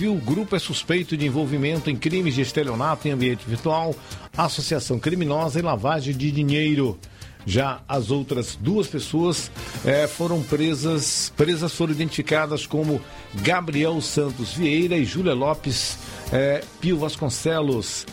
O grupo é suspeito de envolvimento em crimes de estelionato em ambiente virtual, associação criminosa e lavagem de dinheiro. Já as outras duas pessoas foram presas foram identificadas como Gabriel Santos Vieira e Júlia Lopes Pio Vasconcelos.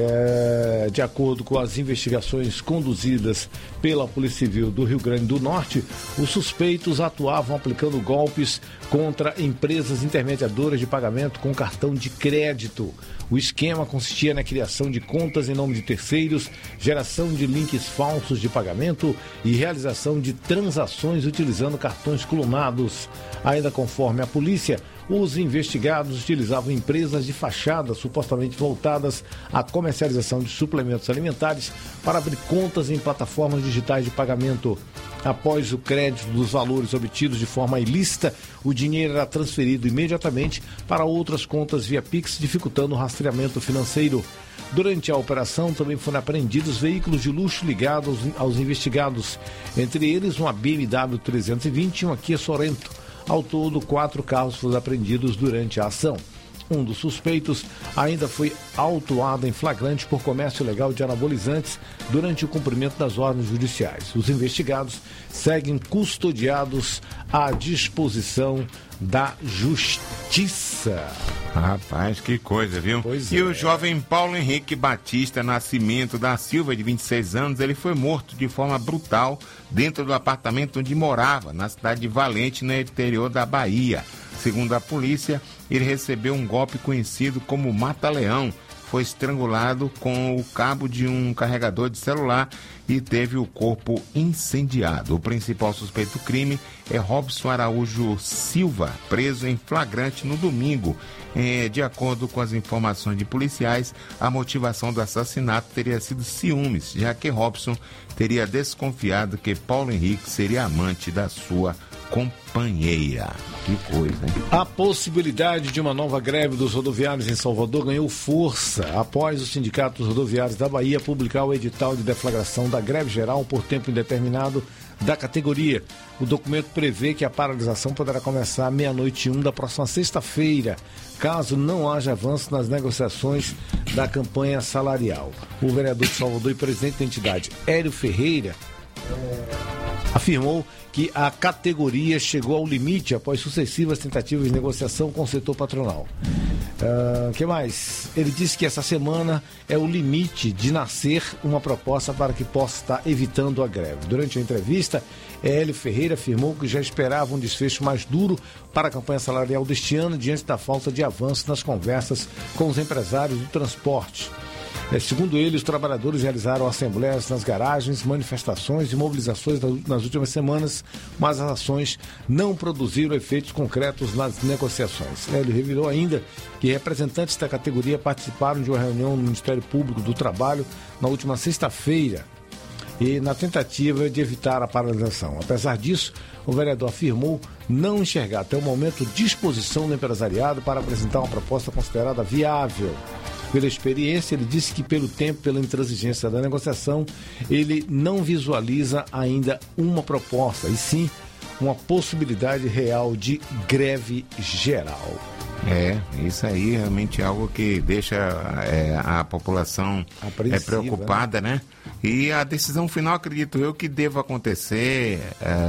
De acordo com as investigações conduzidas pela Polícia Civil do Rio Grande do Norte, os suspeitos atuavam aplicando golpes contra empresas intermediadoras de pagamento com cartão de crédito. O esquema consistia na criação de contas em nome de terceiros, geração de links falsos de pagamento e realização de transações utilizando cartões clonados. Ainda conforme a polícia, os investigados utilizavam empresas de fachada supostamente voltadas à comercialização de suplementos alimentares para abrir contas em plataformas digitais de pagamento. Após o crédito dos valores obtidos de forma ilícita, o dinheiro era transferido imediatamente para outras contas via Pix, dificultando o rastreamento financeiro. Durante a operação também foram apreendidos veículos de luxo ligados aos investigados, entre eles uma BMW 320 e uma Kia Sorento. Ao todo, 4 carros foram apreendidos durante a ação. Um dos suspeitos ainda foi autuado em flagrante por comércio ilegal de anabolizantes durante o cumprimento das ordens judiciais. Os investigados seguem custodiados à disposição da Justiça. Rapaz, que coisa, viu? E o jovem Paulo Henrique Batista Nascimento da Silva, de 26 anos, ele foi morto de forma brutal dentro do apartamento onde morava, na cidade de Valente, no interior da Bahia. Segundo a polícia, ele recebeu um golpe conhecido como mata-leão. Foi estrangulado com o cabo de um carregador de celular e teve o corpo incendiado. O principal suspeito do crime é Robson Araújo Silva, preso em flagrante no domingo. De acordo com as informações de policiais, a motivação do assassinato teria sido ciúmes, já que Robson teria desconfiado que Paulo Henrique seria amante da sua companheira. Que coisa, hein? A possibilidade de uma nova greve dos rodoviários em Salvador ganhou força após o Sindicato dos Rodoviários da Bahia publicar o edital de deflagração da greve geral por tempo indeterminado da categoria. O documento prevê que a paralisação poderá começar à 00:01 da próxima sexta-feira, caso não haja avanço nas negociações da campanha salarial. O vereador de Salvador e presidente da entidade, Hélio Ferreira, afirmou que a categoria chegou ao limite após sucessivas tentativas de negociação com o setor patronal. Que mais? Ele disse que essa semana é o limite de nascer uma proposta para que possa estar evitando a greve. Durante a entrevista, Hélio Ferreira afirmou que já esperava um desfecho mais duro para a campanha salarial deste ano, diante da falta de avanço nas conversas com os empresários do transporte. Segundo ele, os trabalhadores realizaram assembleias nas garagens, manifestações e mobilizações nas últimas semanas, mas as ações não produziram efeitos concretos nas negociações. Ele revelou ainda que representantes da categoria participaram de uma reunião no Ministério Público do Trabalho na última sexta-feira, e na tentativa de evitar a paralisação. Apesar disso, o vereador afirmou não enxergar até o momento disposição do empresariado para apresentar uma proposta considerada viável. Pela experiência, ele disse que pelo tempo, pela intransigência da negociação, ele não visualiza ainda uma proposta, e sim uma possibilidade real de greve geral. Isso aí realmente é algo que deixa a população preocupada, né? E a decisão final, acredito eu, que deva acontecer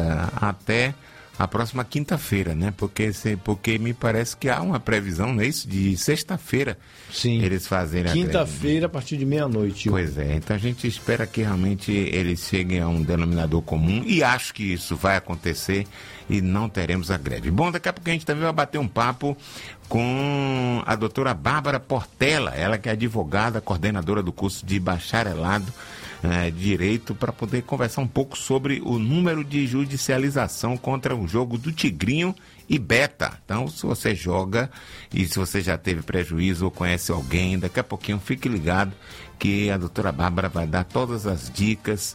até a próxima quinta-feira, né? Porque me parece que há uma previsão, não é isso? De sexta-feira. Sim. Eles fazerem quinta-feira a partir de 00:00. Pois é, então a gente espera que realmente eles cheguem a um denominador comum, e acho que isso vai acontecer e não teremos a greve. Bom, daqui a pouco a gente também vai bater um papo com a doutora Bárbara Portela, ela que é advogada, coordenadora do curso de bacharelado Direito, para poder conversar um pouco sobre o número de judicialização contra o jogo do Tigrinho e Beta. Então, se você joga e se você já teve prejuízo ou conhece alguém, daqui a pouquinho fique ligado que a doutora Bárbara vai dar todas as dicas,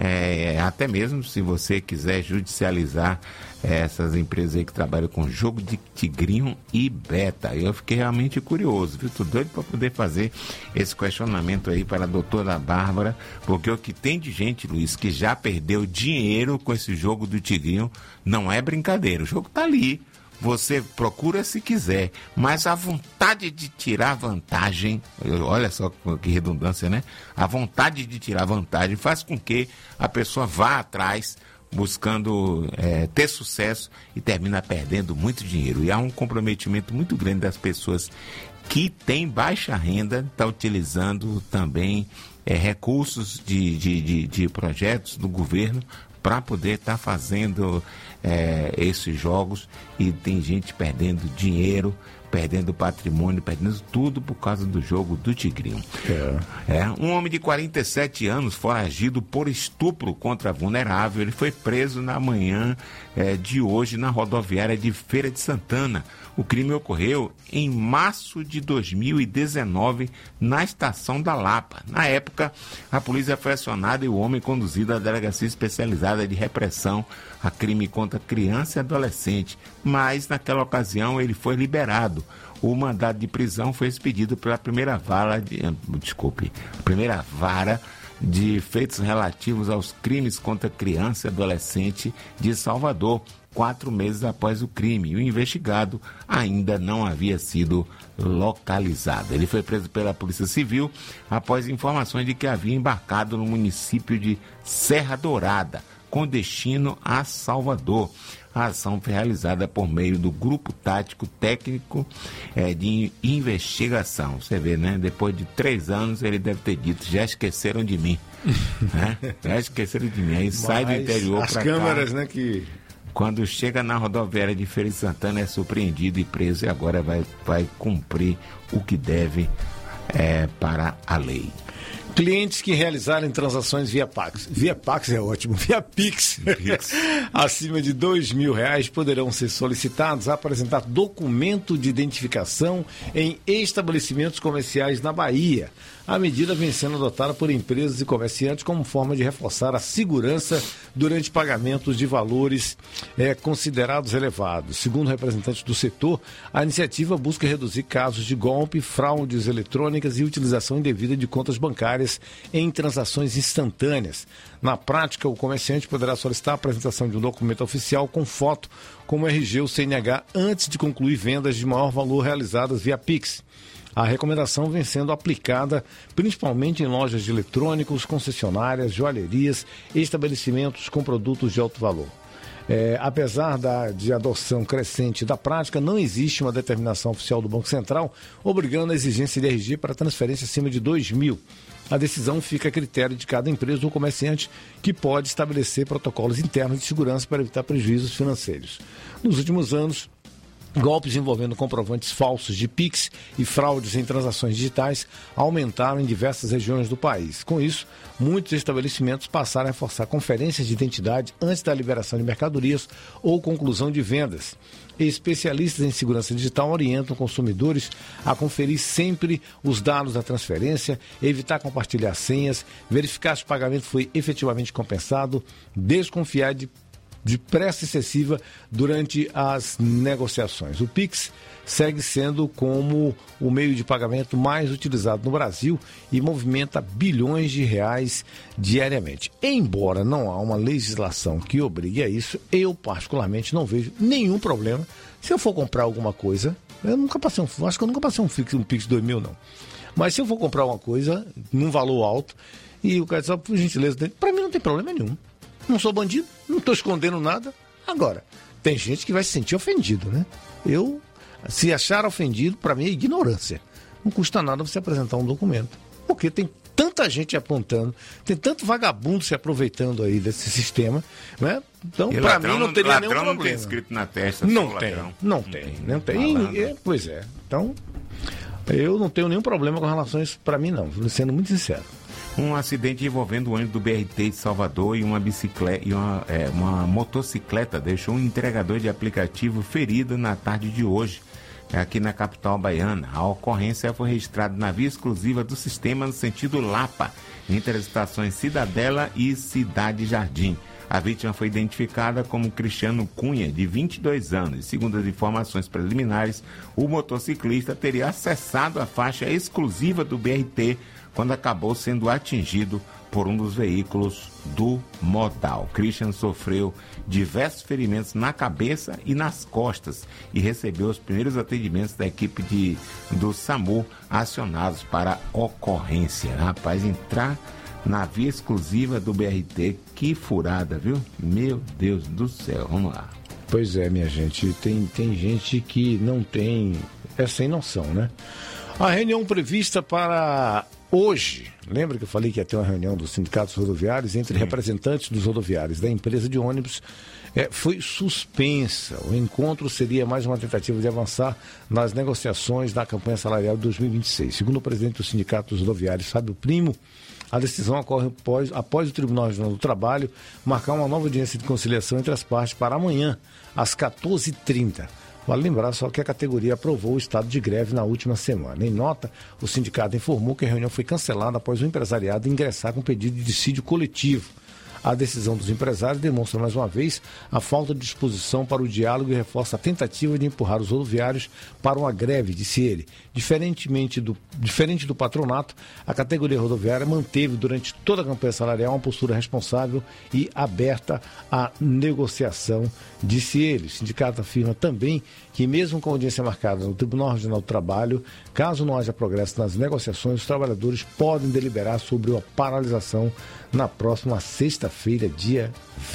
até mesmo se você quiser judicializar essas empresas aí que trabalham com jogo de Tigrinho e Beta. Eu fiquei realmente curioso, viu? Tô doido para poder fazer esse questionamento aí para a doutora Bárbara, porque o que tem de gente, Luiz, que já perdeu dinheiro com esse jogo do Tigrinho não é brincadeira. O jogo tá ali, você procura se quiser, mas a vontade de tirar vantagem, olha só que redundância, né? A vontade de tirar vantagem faz com que a pessoa vá atrás buscando ter sucesso e termina perdendo muito dinheiro. E há um comprometimento muito grande das pessoas que têm baixa renda, está utilizando também recursos de projetos do governo para poder estar fazendo esses jogos, e tem gente perdendo dinheiro, perdendo patrimônio, perdendo tudo por causa do jogo do Tigrinho. Um homem de 47 anos, foragido por estupro contra vulnerável, ele foi preso na manhã de hoje na rodoviária de Feira de Santana. O crime ocorreu em março de 2019 na estação da Lapa. Na época, a polícia foi acionada e o homem conduzido à delegacia especializada de repressão a crime contra criança e adolescente, mas naquela ocasião ele foi liberado. O mandado de prisão foi expedido pela primeira vara de feitos relativos aos crimes contra criança e adolescente de Salvador, 4 meses após o crime. E o investigado ainda não havia sido localizado. Ele foi preso pela Polícia Civil após informações de que havia embarcado no município de Serra Dourada, com destino a Salvador. A ação foi realizada por meio do Grupo Tático Técnico de Investigação. Você vê, né? Depois de 3 anos, ele deve ter dito: já esqueceram de mim. Né? Já esqueceram de mim. Aí sai do interior para cá. As câmeras, né, que... Quando chega na rodoviária de Feira de Santana, é surpreendido e preso, e agora vai cumprir o que deve para a lei. Clientes que realizarem transações via Pax. Via Pax é ótimo. Via Pix. Acima de R$2.000 poderão ser solicitados a apresentar documento de identificação em estabelecimentos comerciais na Bahia. A medida vem sendo adotada por empresas e comerciantes como forma de reforçar a segurança durante pagamentos de valores considerados elevados. Segundo representantes do setor, a iniciativa busca reduzir casos de golpe, fraudes eletrônicas e utilização indevida de contas bancárias em transações instantâneas. Na prática, o comerciante poderá solicitar a apresentação de um documento oficial com foto, como RG ou CNH, antes de concluir vendas de maior valor realizadas via Pix. A recomendação vem sendo aplicada principalmente em lojas de eletrônicos, concessionárias, joalherias e estabelecimentos com produtos de alto valor. Apesar de adoção crescente da prática, não existe uma determinação oficial do Banco Central obrigando a exigência de RG para transferência acima de R$2.000. A decisão fica a critério de cada empresa ou comerciante, que pode estabelecer protocolos internos de segurança para evitar prejuízos financeiros. Nos últimos anos, golpes envolvendo comprovantes falsos de Pix e fraudes em transações digitais aumentaram em diversas regiões do país. Com isso, muitos estabelecimentos passaram a reforçar conferências de identidade antes da liberação de mercadorias ou conclusão de vendas. Especialistas em segurança digital orientam consumidores a conferir sempre os dados da transferência, evitar compartilhar senhas, verificar se o pagamento foi efetivamente compensado, desconfiar de pressa excessiva durante as negociações. O Pix segue sendo como o meio de pagamento mais utilizado no Brasil e movimenta bilhões de reais diariamente. Embora não há uma legislação que obrigue a isso, eu particularmente não vejo nenhum problema. Se eu for comprar alguma coisa, acho que eu nunca passei um Pix de R$2.000, não. Mas se eu for comprar uma coisa num valor alto e o cara diz, por gentileza, para mim não tem problema nenhum. Não sou bandido, não estou escondendo nada. Agora, tem gente que vai se sentir ofendido, né? Se achar ofendido, para mim é ignorância. Não custa nada você apresentar um documento. Porque tem tanta gente apontando, tem tanto vagabundo se aproveitando aí desse sistema, né? Então, para mim, não teria nenhum problema. Não tem escrito na testa. Não tem. Pois é. Então, eu não tenho nenhum problema com relação a isso, para mim não, sendo muito sincero. Um acidente envolvendo o ônibus do BRT de Salvador e uma bicicleta e uma motocicleta deixou um entregador de aplicativo ferido na tarde de hoje, aqui na capital baiana. A ocorrência foi registrada na via exclusiva do sistema no sentido Lapa, entre as estações Cidadela e Cidade Jardim. A vítima foi identificada como Cristiano Cunha, de 22 anos. Segundo as informações preliminares, o motociclista teria acessado a faixa exclusiva do BRT quando acabou sendo atingido por um dos veículos do Modal. Christian sofreu diversos ferimentos na cabeça e nas costas e recebeu os primeiros atendimentos da equipe do SAMU acionados para ocorrência. Rapaz, entrar na via exclusiva do BRT, que furada, viu? Meu Deus do céu, vamos lá. Pois é, minha gente, tem gente que não tem, sem noção, né? A reunião prevista para hoje, lembra que eu falei que ia ter uma reunião dos sindicatos rodoviários entre representantes dos rodoviários da empresa de ônibus, foi suspensa. O encontro seria mais uma tentativa de avançar nas negociações da campanha salarial de 2026. Segundo o presidente do Sindicato dos Rodoviários, Fábio Primo, a decisão ocorre após o Tribunal Regional do Trabalho marcar uma nova audiência de conciliação entre as partes para amanhã, às 14h30. Vale lembrar só que a categoria aprovou o estado de greve na última semana. Em nota, o sindicato informou que a reunião foi cancelada após o empresariado ingressar com pedido de dissídio coletivo. A decisão dos empresários demonstra mais uma vez a falta de disposição para o diálogo e reforça a tentativa de empurrar os rodoviários para uma greve, disse ele. Diferente do patronato, a categoria rodoviária manteve durante toda a campanha salarial uma postura responsável e aberta à negociação, disse ele. O sindicato afirma também que mesmo com a audiência marcada no Tribunal Regional do Trabalho, caso não haja progresso nas negociações, os trabalhadores podem deliberar sobre a paralisação na próxima sexta-feira, dia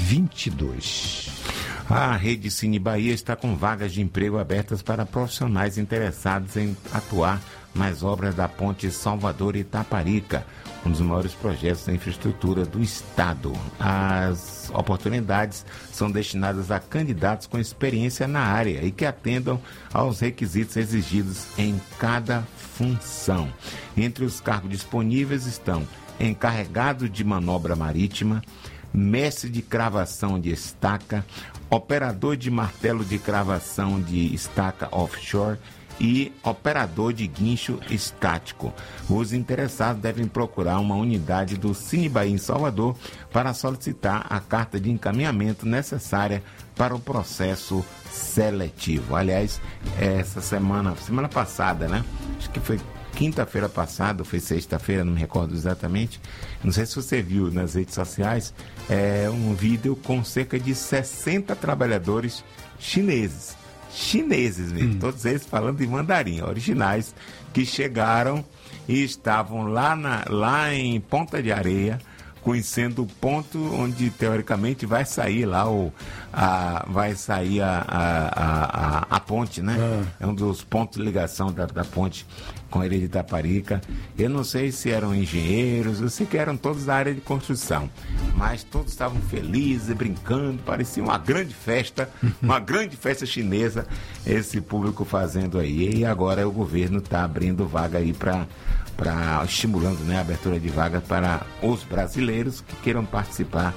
22. A Rede Cine Bahia está com vagas de emprego abertas para profissionais interessados em atuar nas obras da Ponte Salvador-Itaparica, um dos maiores projetos da infraestrutura do Estado. As oportunidades são destinadas a candidatos com experiência na área e que atendam aos requisitos exigidos em cada função. Entre os cargos disponíveis estão encarregado de manobra marítima, mestre de cravação de estaca, operador de martelo de cravação de estaca offshore e operador de guincho estático. Os interessados devem procurar uma unidade do Cine Bahia em Salvador para solicitar a carta de encaminhamento necessária para o processo seletivo. Aliás, essa semana passada, né? Acho que foi quinta-feira passada, foi sexta-feira, não me recordo exatamente. Não sei se você viu nas redes sociais, um vídeo com cerca de 60 trabalhadores chineses mesmo, todos eles falando em mandarim, originais, que chegaram e estavam lá em Ponta de Areia, conhecendo o ponto onde teoricamente vai sair lá a ponte, né? É um dos pontos de ligação da ponte com a Ilha de Itaparica. Eu não sei se eram engenheiros, eu sei que eram todos da área de construção, mas todos estavam felizes, brincando, parecia uma grande festa chinesa, esse público fazendo aí. E agora o governo está abrindo vaga aí estimulando, né, a abertura de vagas para os brasileiros que queiram participar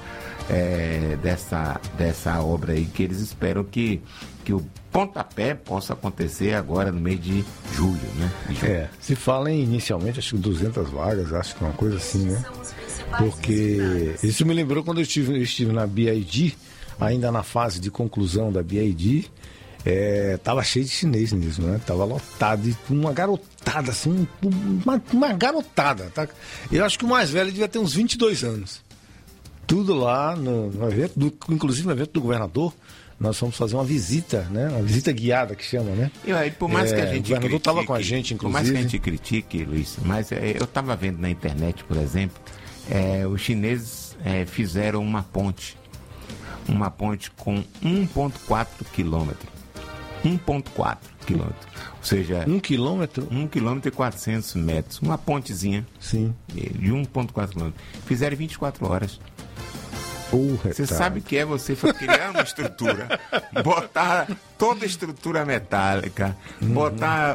dessa obra aí, que eles esperam que o pontapé possa acontecer agora no mês de julho, né? Se fala inicialmente, acho que 200 vagas, acho que é uma coisa assim, né? Porque isso me lembrou quando eu estive na BID, ainda na fase de conclusão da BID, tava cheio de chinês mesmo, né? Tava lotado, e uma garotada, assim, uma garotada, tá? Eu acho que o mais velho devia ter uns 22 anos. Tudo lá no evento, inclusive no evento do governador, nós fomos fazer uma visita, né? Uma visita guiada que chama, né? E aí, por mais que a gente o governador estava com a gente, inclusive. Por mais que a gente critique, Luiz, mas eu estava vendo na internet, por exemplo, os chineses fizeram uma ponte com 1,4 quilômetro. 1,4 quilômetro. Ou seja, 1 quilômetro? 1 quilômetro e 400 metros. Uma pontezinha. Sim. De 1,4 quilômetro. Fizeram 24 horas. Você sabe o que é você criar uma estrutura, botar toda a estrutura metálica, botar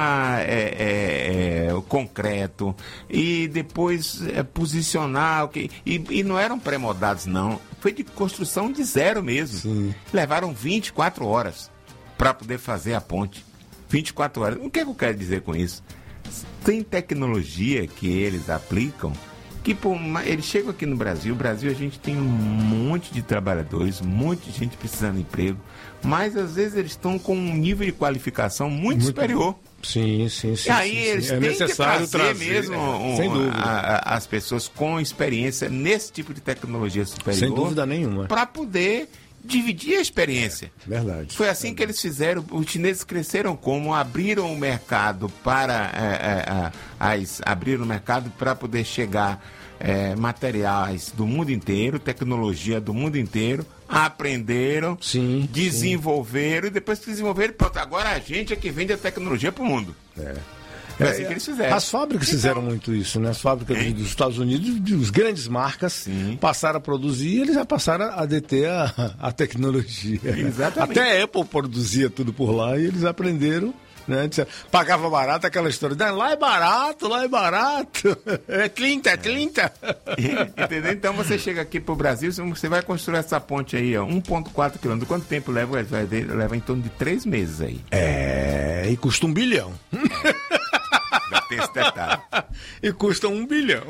o concreto e depois posicionar, e não eram pré-moldados não, foi de construção de zero mesmo. Sim. Levaram 24 horas para poder fazer a ponte. 24 horas. O que eu quero dizer com isso? Tem tecnologia que eles aplicam que eles chegam aqui no Brasil. A gente tem um monte de trabalhadores, um monte de gente precisando de emprego, mas às vezes eles estão com um nível de qualificação muito superior. Sim. E aí eles têm que trazer mesmo as pessoas com experiência nesse tipo de tecnologia superior. Sem dúvida nenhuma. Para poder dividir a experiência. Verdade. Foi assim que eles fizeram. Os chineses cresceram como? Abriram o mercado abriram o mercado para poder chegar materiais do mundo inteiro, tecnologia do mundo inteiro, aprenderam, desenvolveram, e depois que desenvolveram, pronto, agora a gente é que vende a tecnologia para o mundo. Foi assim que eles fizeram. As fábricas fizeram muito isso, né? As fábricas dos Estados Unidos, de grandes marcas, passaram a produzir e eles já passaram a deter a tecnologia. Exatamente. Até a Apple produzia tudo por lá e eles aprenderam. Né? Pagava barato, aquela história. Lá é barato. É 30. Entendeu? Então você chega aqui pro Brasil, você vai construir essa ponte aí, ó, 1,4 quilômetros. Quanto tempo leva? Leva em torno de 3 meses aí. E custa 1 bilhão. Tem esse detalhe. E custa 1 bilhão.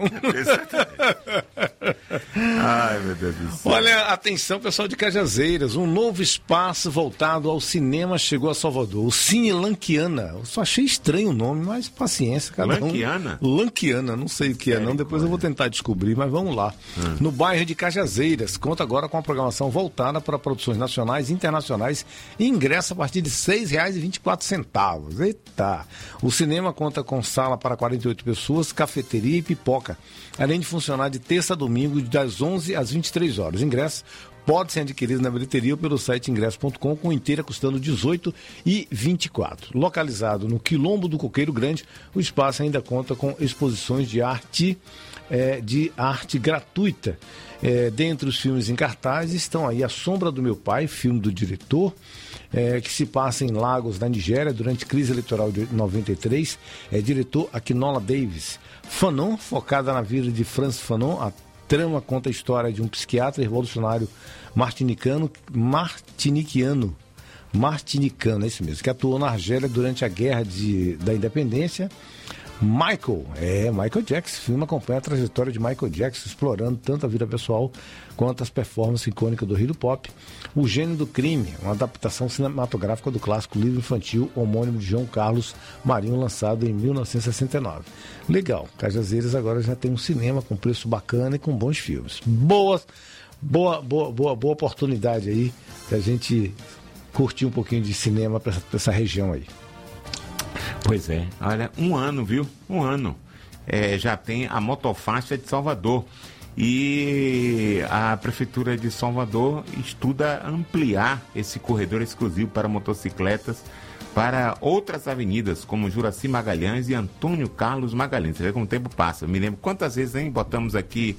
Ai, meu Deus do céu. Olha, atenção, pessoal de Cajazeiras. Um novo espaço voltado ao cinema chegou a Salvador. O Cine Lanquiana. Eu só achei estranho o nome, mas paciência. Lanquiana? Lanquiana, não sei o que é não. Depois eu vou tentar descobrir, mas vamos lá. No bairro de Cajazeiras. Conta agora com a programação voltada para produções nacionais e internacionais. E ingresso a partir de R$ 6,24. Eita! O cinema conta com sala para 48 pessoas, cafeteria e pipoca, além de funcionar de terça a domingo das 11 às 23 horas. Ingressos podem ser adquiridos na bilheteria ou pelo site ingresso.com, com inteira custando R$ 18,24. Localizado no Quilombo do Coqueiro Grande, o espaço ainda conta com exposições de arte gratuita. Dentre os filmes em cartaz estão aí A Sombra do Meu Pai, filme do diretor, que se passa em Lagos, na Nigéria, durante a crise eleitoral de 93. Diretor Aquinola Davis. Fanon, focada na vida de Francis Fanon. A trama conta a história de um psiquiatra revolucionário martiniquano, é isso mesmo, que atuou na Argélia durante a Guerra da Independência. Michael Jackson. O filme acompanha a trajetória de Michael Jackson, explorando tanto a vida pessoal quanto as performances icônicas do rei do pop. O Gênio do Crime, uma adaptação cinematográfica do clássico livro infantil homônimo de João Carlos Marinho, lançado em 1969. Legal, Cajazeiras agora já tem um cinema com preço bacana e com bons filmes. Boa oportunidade aí da gente curtir um pouquinho de cinema para essa região aí. Pois é, olha, 1 ano, viu? 1 ano. Já tem a motofaixa de Salvador. E a Prefeitura de Salvador estuda ampliar esse corredor exclusivo para motocicletas para outras avenidas, como Juraci Magalhães e Antônio Carlos Magalhães. Você vê como o tempo passa. Eu me lembro quantas vezes, hein, botamos aqui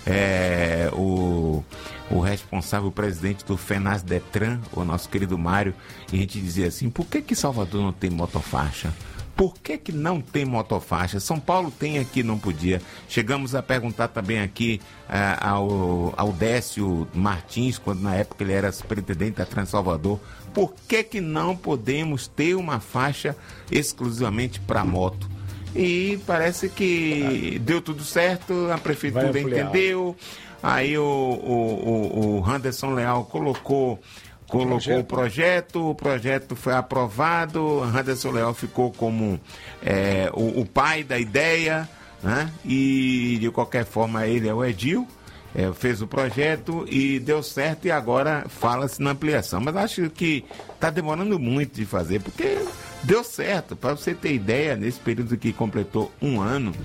o responsável, o presidente do FENASDETRAN, o nosso querido Mário, e a gente dizia assim: por que Salvador não tem motofaixa? Por que não tem motofaixa? São Paulo tem aqui, não podia. Chegamos a perguntar também aqui ao Décio Martins, quando na época ele era superintendente da Transalvador, por que não podemos ter uma faixa exclusivamente para moto? E parece que deu tudo certo, a prefeitura entendeu, aí o Anderson Leal colocou o projeto foi aprovado, Anderson Leal ficou como o pai da ideia, né? E de qualquer forma ele é o Edil, fez o projeto e deu certo, e agora fala-se na ampliação. Mas acho que está demorando muito de fazer, porque deu certo. Para você ter ideia, nesse período que completou 1 ano,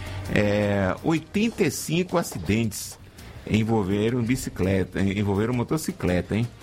85 acidentes envolveram motocicleta, hein?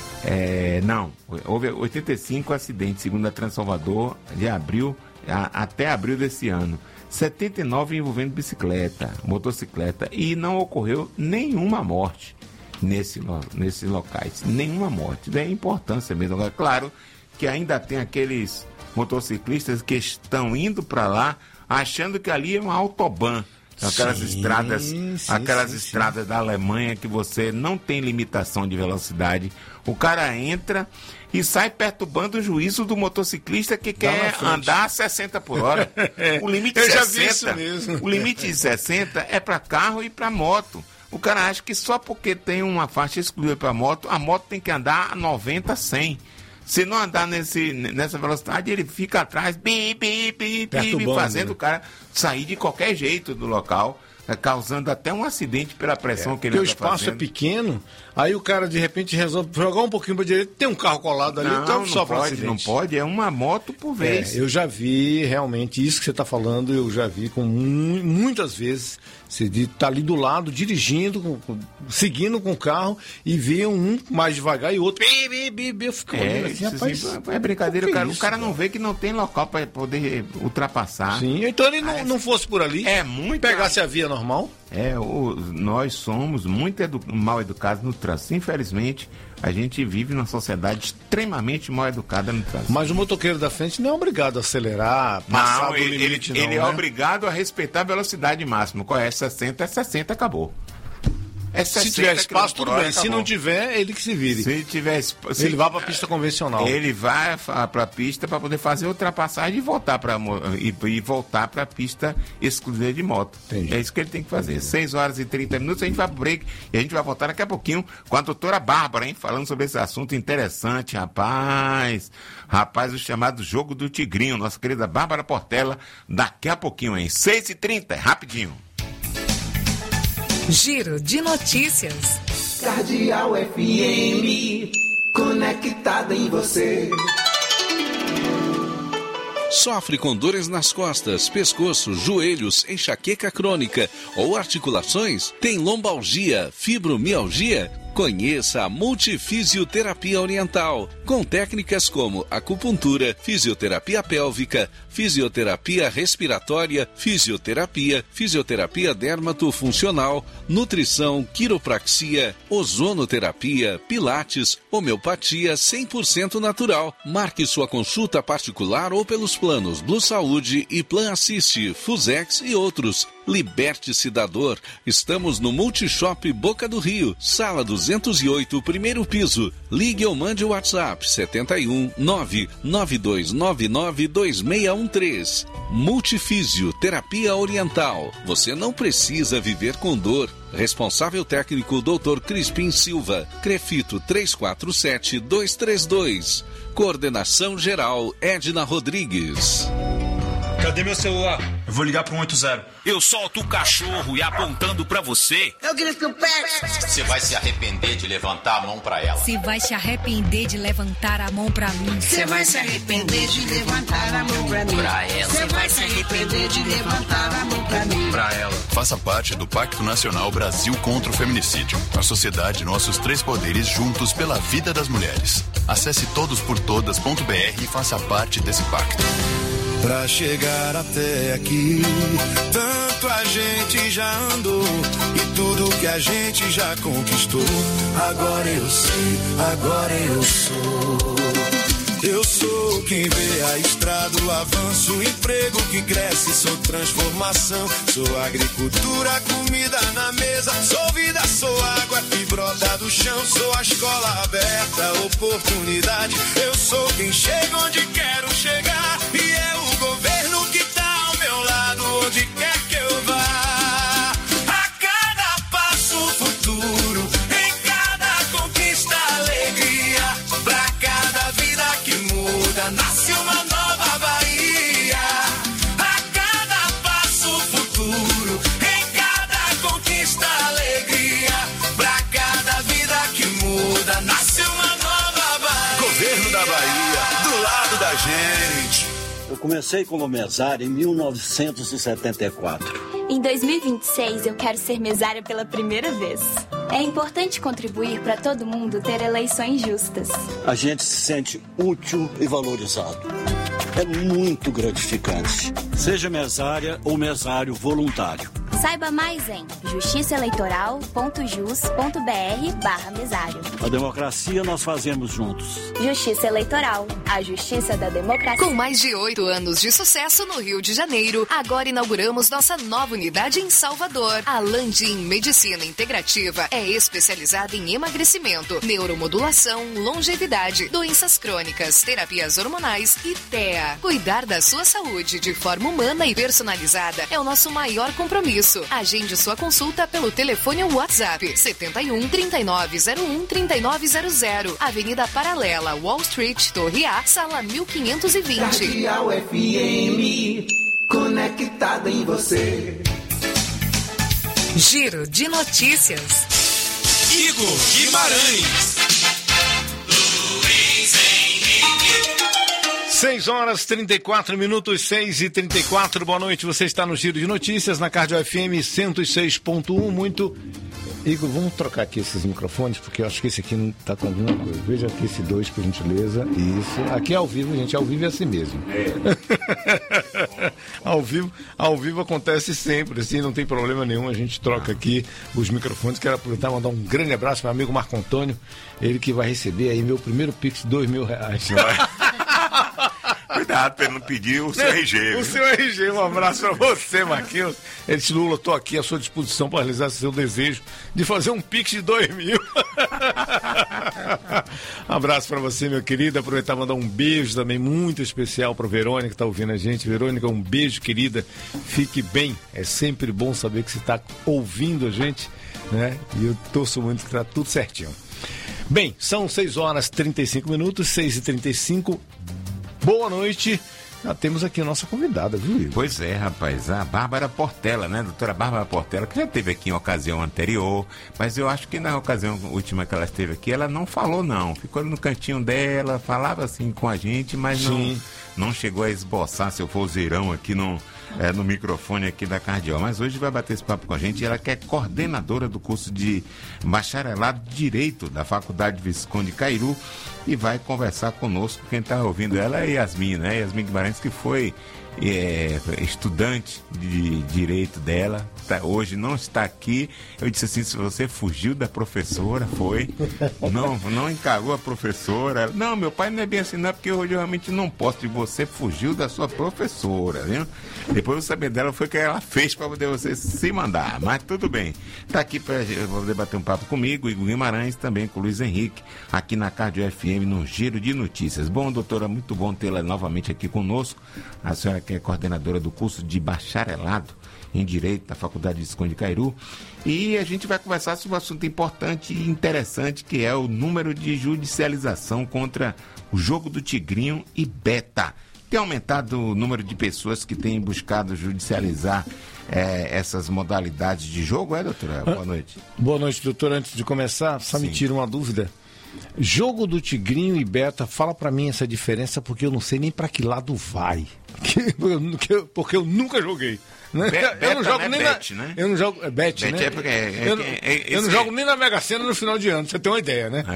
Houve 85 acidentes, segundo a Transalvador, de abril até abril desse ano. 79 envolvendo motocicleta, e não ocorreu nenhuma morte nesses locais. Nenhuma morte. Daí a importância mesmo. Agora, claro que ainda tem aqueles motociclistas que estão indo para lá achando que ali é uma autobahn. Aquelas estradas da Alemanha que você não tem limitação de velocidade. O cara entra e sai perturbando o juízo do motociclista que quer andar a 60 por hora. O limite de 60, o limite de 60 é para carro e para moto. O cara acha que só porque tem uma faixa exclusiva para moto, a moto tem que andar a 90, 100. Se não andar nessa velocidade, ele fica atrás, fazendo o cara sair de qualquer jeito do local, causando até um acidente pela pressão que ele está fazendo. Porque o espaço é pequeno, aí o cara de repente resolve jogar um pouquinho para a direita, tem um carro colado ali, então sofre um acidente. Não pode, é uma moto por vez. Eu já vi realmente isso que você está falando, eu já vi muitas vezes. Você está ali do lado, dirigindo, seguindo com o carro e vê um mais devagar e outro. Eu fico olhando assim, rapaz. É brincadeira, o cara não vê que não tem local para poder ultrapassar. Sim, então ele não fosse por ali, pegasse a via normal. Nós somos muito mal educados no trânsito. Infelizmente, a gente vive numa sociedade extremamente mal educada no trânsito. Mas o motoqueiro da frente não é obrigado a acelerar, passar do limite, ele é obrigado a respeitar a velocidade máxima. Qual é? 60, acabou. Se tiver espaço, tudo bem. Se não tiver, ele que se vire. Se tiver ele vai para a pista convencional. Ele vai para a pista para poder fazer ultrapassagem e voltar para a pista exclusiva de moto. Entendi. É isso que ele tem que fazer. 6h30, a gente vai pro break e a gente vai voltar daqui a pouquinho com a doutora Bárbara, hein? Falando sobre esse assunto interessante, rapaz. O chamado Jogo do Tigrinho. Nossa querida Bárbara Portela, daqui a pouquinho, hein? 6h30, rapidinho. Giro de notícias. Cardeal FM, conectada em você. Sofre com dores nas costas, pescoço, joelhos, enxaqueca crônica ou articulações? Tem lombalgia, fibromialgia? Conheça a Multifisioterapia Oriental, com técnicas como acupuntura, fisioterapia pélvica, fisioterapia respiratória, fisioterapia dermatofuncional, nutrição, quiropraxia, ozonoterapia, pilates, homeopatia 100% natural. Marque sua consulta particular ou pelos planos Blue Saúde e Plan Assiste, Fusex e outros. Liberte-se da dor. Estamos no Multishop Boca do Rio, sala 208, primeiro piso. Ligue ou mande o WhatsApp 71 992992613. Multifísio Terapia Oriental. Você não precisa viver com dor. Responsável técnico Dr. Crispim Silva. Crefito 347232. Coordenação geral Edna Rodrigues. Cadê meu celular? Eu vou ligar pro 180. Eu solto o cachorro e apontando pra você. Eu grito pet. Você vai se arrepender de levantar a mão pra ela. Você vai se arrepender de levantar a mão pra mim. Você vai se arrepender de levantar a mão pra mim. Pra ela. Você vai se arrepender de levantar a mão pra mim. Pra ela. Faça parte do Pacto Nacional Brasil contra o Feminicídio. A sociedade Nossos Três Poderes juntos pela vida das mulheres. Acesse todosportodas.br e faça parte desse pacto. Pra chegar até aqui, tanto a gente já andou e tudo que a gente já conquistou. Agora eu sei, agora eu sou. Eu sou quem vê a estrada, o avanço, o emprego que cresce, sou transformação. Sou agricultura, comida na mesa, sou vida, sou água que brota do chão. Sou a escola aberta, oportunidade. Eu sou quem chega onde quero chegar e é o governo que tá ao meu lado, onde quer que eu vá. A cada passo futuro, em cada conquista alegria, pra cada vida que muda, nasce uma nova Bahia. A cada passo futuro, em cada conquista alegria, pra cada vida que muda, nasce uma nova Bahia. Governo da Bahia, do lado da gente. Eu comecei como mesário em 1974. Em 2026, eu quero ser mesária pela primeira vez. É importante contribuir para todo mundo ter eleições justas. A gente se sente útil e valorizado. É muito gratificante. Seja mesária ou mesário voluntário. Saiba mais em justiçaeleitoral.jus.br/mesário. A democracia nós fazemos juntos. Justiça Eleitoral, a justiça da democracia. Com mais de 8 anos de sucesso no Rio de Janeiro, agora inauguramos nossa nova unidade em Salvador. A Landim Medicina Integrativa é especializada em emagrecimento, neuromodulação, longevidade, doenças crônicas, terapias hormonais e TEA. Cuidar da sua saúde de forma humana e personalizada é o nosso maior compromisso. isso. Agende sua consulta pelo telefone ou WhatsApp 71 3901 3900. Avenida Paralela, Wall Street, Torre A, sala 1520. Cardeal FM, conectada em você. Giro de notícias. Igor Guimarães. 6h34, 6h34, boa noite, você está no Giro de Notícias, na Cardio FM 106.1, muito... Igor, vamos trocar aqui esses microfones, porque eu acho que esse aqui não está com alguma coisa. Veja aqui esse 2, por gentileza, isso. Aqui é ao vivo, gente, ao vivo é assim mesmo. Ao vivo acontece sempre, assim, não tem problema nenhum, a gente troca aqui os microfones. Quero aproveitar e mandar um grande abraço para o meu amigo Marco Antônio, ele que vai receber aí meu primeiro Pix de R$2.000. Cuidado pra ele não pedir o seu RG. O seu RG, um abraço pra você, Marquinhos. Ele disse, Lula, estou aqui à sua disposição para realizar seu desejo de fazer um Pix de 2.000. Abraço pra você, meu querido. Aproveitar e mandar um beijo também muito especial pra Verônica que tá ouvindo a gente. Verônica, um beijo, querida. Fique bem. É sempre bom saber que você tá ouvindo a gente, né? E eu torço muito que tá tudo certinho. Bem, são 6h35, 6h35. Boa noite. Já temos aqui a nossa convidada, viu, Igor? Pois é, rapaz, a Bárbara Portela, né? Doutora Bárbara Portela, que já esteve aqui em ocasião anterior, mas eu acho que na ocasião última que ela esteve aqui, ela não falou, não. Ficou no cantinho dela, falava assim com a gente, mas não chegou a esboçar seu vozeirão aqui no microfone aqui da Cardial. Mas hoje vai bater esse papo com a gente. Ela que é coordenadora do curso de bacharelado de Direito da Faculdade Visconde Cairu e vai conversar conosco. Quem está ouvindo ela é Yasmin, né? Yasmin Guimarães, que foi estudante de Direito dela, hoje não está aqui. Eu disse assim, se você fugiu da professora, não encarou a professora. Não, meu pai não é bem assim, não, porque hoje eu realmente não posso. E você fugiu da sua professora, viu? Depois eu saber dela foi o que ela fez para poder você se mandar, mas tudo bem. Está aqui para poder bater um papo comigo, Igor Guimarães, também com o Luiz Henrique, aqui na Cardio FM, no Giro de Notícias. Bom, doutora, muito bom tê-la novamente aqui conosco. A senhora que é coordenadora do curso de bacharelado em Direito da Faculdade Visconde Cairu, e a gente vai conversar sobre um assunto importante e interessante, que é o número de judicialização contra o jogo do Tigrinho e Beta. Tem aumentado o número de pessoas que têm buscado judicializar essas modalidades de jogo, doutora? Boa noite. Boa noite, doutora. Antes de começar, só me tira uma dúvida. Jogo do Tigrinho e Beta, fala pra mim essa diferença, porque eu não sei nem pra que lado vai. Porque eu nunca joguei. Né? Eu não jogo nem bet, né? Eu não jogo. Bet, né? É porque eu não jogo nem na Mega Sena no final de ano, pra você ter uma ideia, né?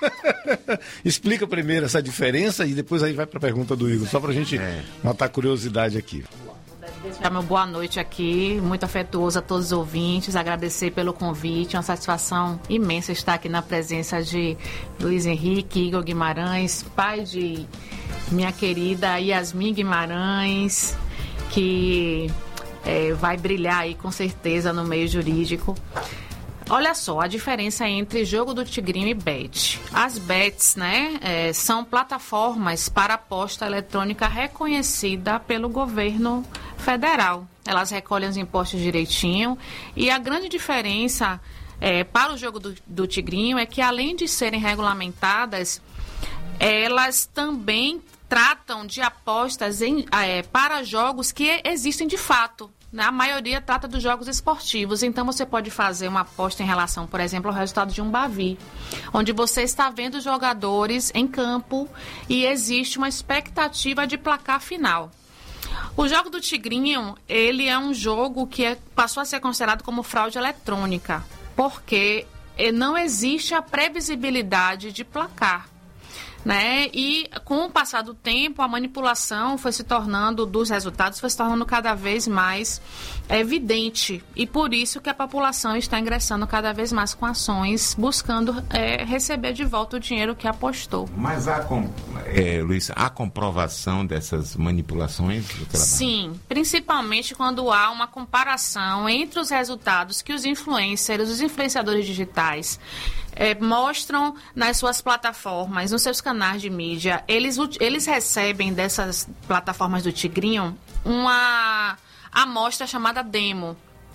Explica primeiro essa diferença e depois aí vai pra pergunta do Igor, só pra gente matar a curiosidade aqui. Deixar meu boa noite aqui, muito afetuoso a todos os ouvintes, agradecer pelo convite, uma satisfação imensa estar aqui na presença de Luiz Henrique, Igor Guimarães, pai de minha querida Yasmin Guimarães, que vai brilhar aí com certeza no meio jurídico. Olha só, a diferença entre jogo do Tigrinho e bet. As bets, né, são plataformas para aposta eletrônica reconhecida pelo governo federal. Elas recolhem os impostos direitinho e a grande diferença para o jogo do Tigrinho é que, além de serem regulamentadas, elas também tratam de apostas para jogos que existem de fato. A maioria trata dos jogos esportivos, então você pode fazer uma aposta em relação, por exemplo, ao resultado de um Bavi, onde você está vendo os jogadores em campo e existe uma expectativa de placar final. O jogo do Tigrinho, ele é um jogo que passou a ser considerado como fraude eletrônica, porque não existe a previsibilidade de placar. Né? E com o passar do tempo, a manipulação dos resultados foi se tornando cada vez mais evidente, e por isso que a população está ingressando cada vez mais com ações buscando receber de volta o dinheiro que apostou. Mas Luiz, há comprovação dessas manipulações? Sim, principalmente quando há uma comparação entre os resultados que os influenciadores digitais mostram nas suas plataformas, nos seus canais de mídia. Eles recebem dessas plataformas do Tigrinho uma amostra chamada demo,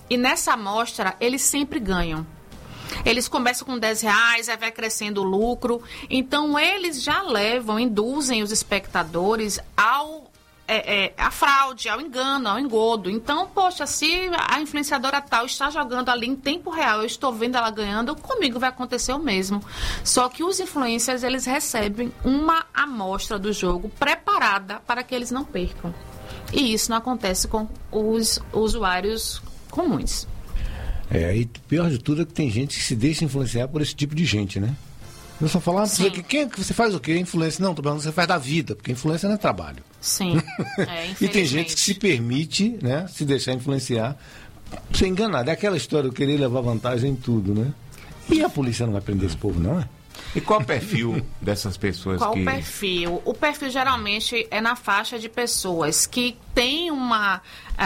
E nessa amostra, eles sempre ganham. Eles começam com R$10, aí vai crescendo o lucro. Então, eles já induzem os espectadores a fraude, ao engano, ao engodo. Então, poxa, se a influenciadora tal está jogando ali em tempo real, eu estou vendo ela ganhando, comigo vai acontecer o mesmo. Só que os influencers, eles recebem uma amostra do jogo preparada para que eles não percam. E isso não acontece com os usuários comuns. E pior de tudo é que tem gente que se deixa influenciar por esse tipo de gente, né? Eu só falar, você faz o quê? Influência? Não, você faz da vida, porque influência não é trabalho. Sim, E tem gente que se permite, né, se deixar influenciar, ser enganado. É aquela história de querer levar vantagem em tudo, né? E a polícia não vai prender esse povo, não é? E qual o perfil dessas pessoas? Qual o perfil? O perfil geralmente é na faixa de pessoas que têm uma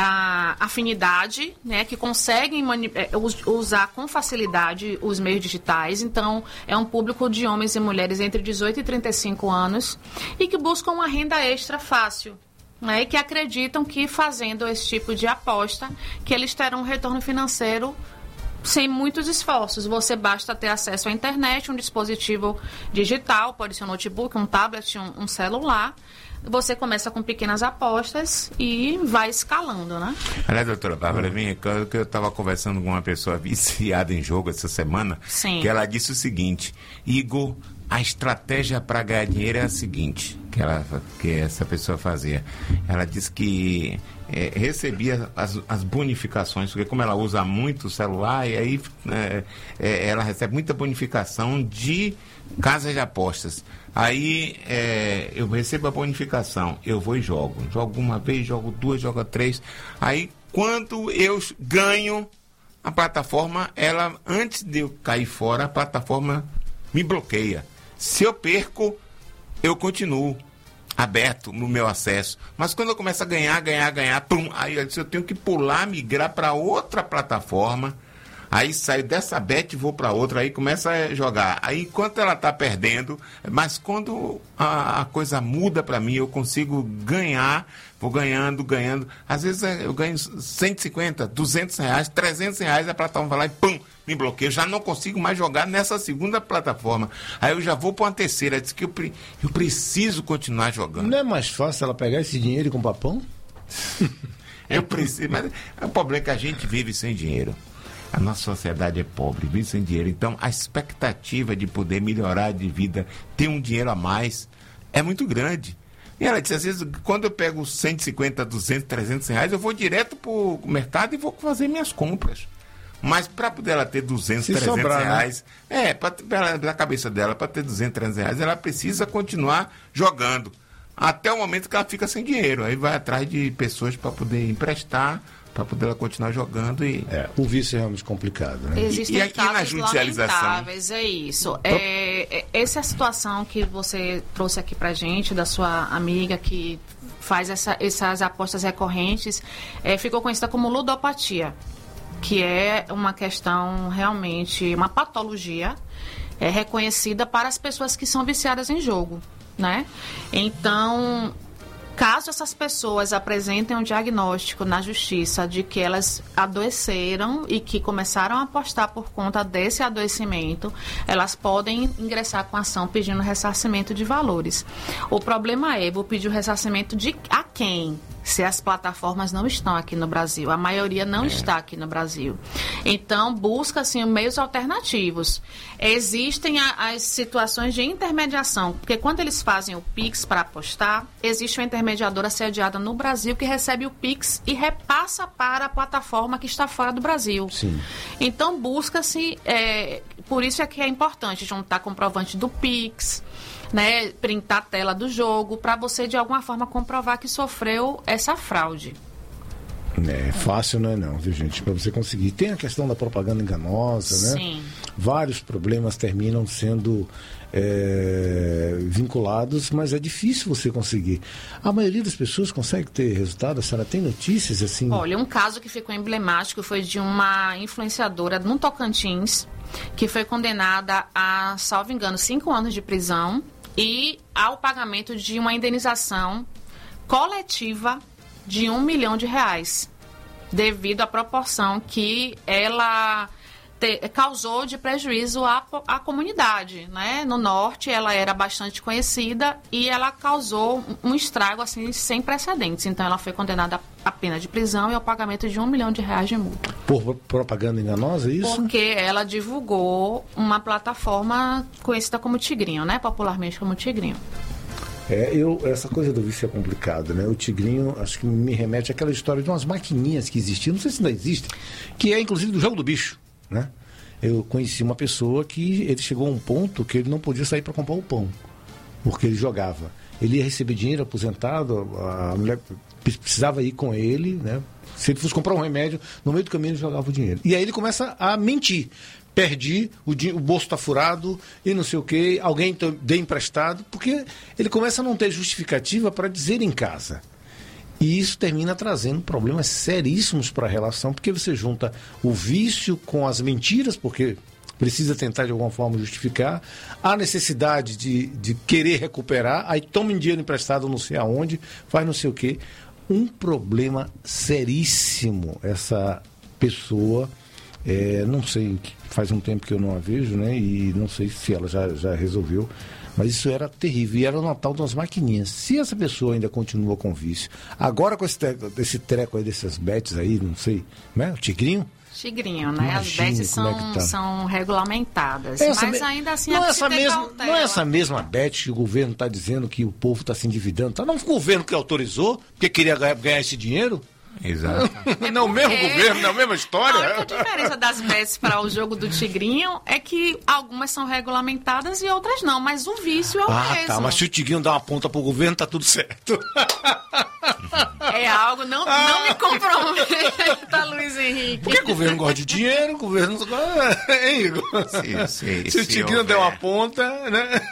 afinidade, né, que conseguem usar com facilidade os meios digitais. Então, é um público de homens e mulheres entre 18 e 35 anos e que buscam uma renda extra fácil. Né, e que acreditam que fazendo esse tipo de aposta, que eles terão um retorno financeiro sem muitos esforços. Você basta ter acesso à internet, um dispositivo digital, pode ser um notebook, um tablet, um celular. Você começa com pequenas apostas e vai escalando, né? Aliás, doutora Bárbara, que eu estava conversando com uma pessoa viciada em jogo essa semana, que ela disse o seguinte: Igor, a estratégia para ganhar dinheiro é a seguinte, que essa pessoa fazia. Ela disse que recebia as bonificações, porque como ela usa muito o celular, e aí ela recebe muita bonificação de casas de apostas. Aí eu recebo a bonificação, eu vou e jogo. Jogo uma vez, jogo duas, jogo três. Aí quando eu ganho, a plataforma, antes de eu cair fora, a plataforma me bloqueia. Se eu perco, eu continuo aberto no meu acesso. Mas quando eu começo a ganhar, pum, aí eu tenho que pular, migrar para outra plataforma. Aí saio dessa bet e vou para outra, aí começa a jogar. Aí enquanto ela está perdendo, mas quando a coisa muda para mim, eu consigo ganhar, vou ganhando. Às vezes eu ganho 150, 200 reais, 300 reais, a plataforma vai lá e pum, me bloqueia. Eu já não consigo mais jogar nessa segunda plataforma. Aí eu já vou para uma terceira, diz que eu preciso continuar jogando. Não é mais fácil ela pegar esse dinheiro e comprar pão? Eu preciso, mas o problema é que a gente vive sem dinheiro. A nossa sociedade é pobre, vive sem dinheiro. Então, a expectativa de poder melhorar de vida, ter um dinheiro a mais, é muito grande. E ela disse, às vezes, quando eu pego 150, 200, 300 reais, eu vou direto para o mercado e vou fazer minhas compras. Mas para poder ela ter 200, 300 sobrar, reais, né? Na cabeça dela, para ter 200, 300 reais, ela precisa continuar jogando. Até o momento que ela fica sem dinheiro. Aí vai atrás de pessoas para poder emprestar, para poder ela continuar jogando. O vício é realmente complicado, né? Existem aqui na judicialização, lamentáveis, é isso. Essa é a situação que você trouxe aqui pra gente, da sua amiga que faz essas apostas recorrentes, ficou conhecida como ludopatia, que é uma questão realmente, uma patologia reconhecida para as pessoas que são viciadas em jogo, né? Então, caso essas pessoas apresentem um diagnóstico na justiça de que elas adoeceram e que começaram a apostar por conta desse adoecimento, elas podem ingressar com ação pedindo ressarcimento de valores. O problema vou pedir o ressarcimento a quem? Se as plataformas não estão aqui no Brasil. A maioria não está aqui no Brasil. Então, busca-se meios alternativos. Existem as situações de intermediação, porque quando eles fazem o Pix para apostar, existe uma intermediadora sediada no Brasil que recebe o Pix e repassa para a plataforma que está fora do Brasil. Sim. Então, busca-se... por isso é que é importante juntar comprovante do Pix, né, printar a tela do jogo, para você de alguma forma comprovar que sofreu essa fraude. Fácil não é não, viu, gente? Para você conseguir. Tem a questão da propaganda enganosa, né? Sim. Vários problemas terminam sendo vinculados, mas é difícil você conseguir. A maioria das pessoas consegue ter resultado? A senhora tem notícias assim? Olha, um caso que ficou emblemático foi de uma influenciadora no Tocantins, que foi condenada a, salvo engano, 5 anos de prisão e ao pagamento de uma indenização coletiva de R$1 milhão. devido à proporção que ela causou de prejuízo à comunidade, né? No norte ela era bastante conhecida e ela causou um estrago assim sem precedentes. Então ela foi condenada à pena de prisão e ao pagamento de R$1 milhão de multa. Por propaganda enganosa, é isso? Porque ela divulgou uma plataforma conhecida como Tigrinho, né? Popularmente como Tigrinho. Essa coisa do vício é complicada, né? O Tigrinho, acho que me remete àquela história de umas maquininhas que existiam, não sei se ainda existem, que é inclusive do jogo do bicho, né? Eu conheci uma pessoa que ele chegou a um ponto que ele não podia sair para comprar o pão, porque ele jogava. Ele ia receber dinheiro aposentado, a mulher precisava ir com ele, né? Se ele fosse comprar um remédio, no meio do caminho ele jogava o dinheiro. E aí ele começa a mentir. Perdi, o bolso está furado e não sei o que, alguém deu emprestado, porque ele começa a não ter justificativa para dizer em casa. E isso termina trazendo problemas seríssimos para a relação, porque você junta o vício com as mentiras, porque precisa tentar de alguma forma justificar, a necessidade de querer recuperar, aí toma um dinheiro emprestado não sei aonde, faz não sei o quê. Um problema seríssimo essa pessoa, não sei, faz um tempo que eu não a vejo, né? E não sei se ela já resolveu. Mas isso era terrível, e era o Natal das maquininhas. Se essa pessoa ainda continua com vício, agora com esse treco aí dessas bets aí, não sei, né? O Tigrinho? Tigrinho, né? As bets são regulamentadas, mas ainda assim não é essa mesma bet que o governo está dizendo que o povo está se endividando. Tá? Não foi o governo que autorizou, porque queria ganhar esse dinheiro? Exato. Não, o mesmo governo, não a mesma história. A diferença das bets para o jogo do Tigrinho é que algumas são regulamentadas e outras não, mas o vício é o mesmo. Tá, mas se o Tigrinho dá uma ponta pro governo, tá tudo certo. É algo, não me comprometa, Luiz Henrique. Porque o governo gosta de dinheiro, o governo não gosta, hein, Igor? Se o Tigrinho der uma ponta, né?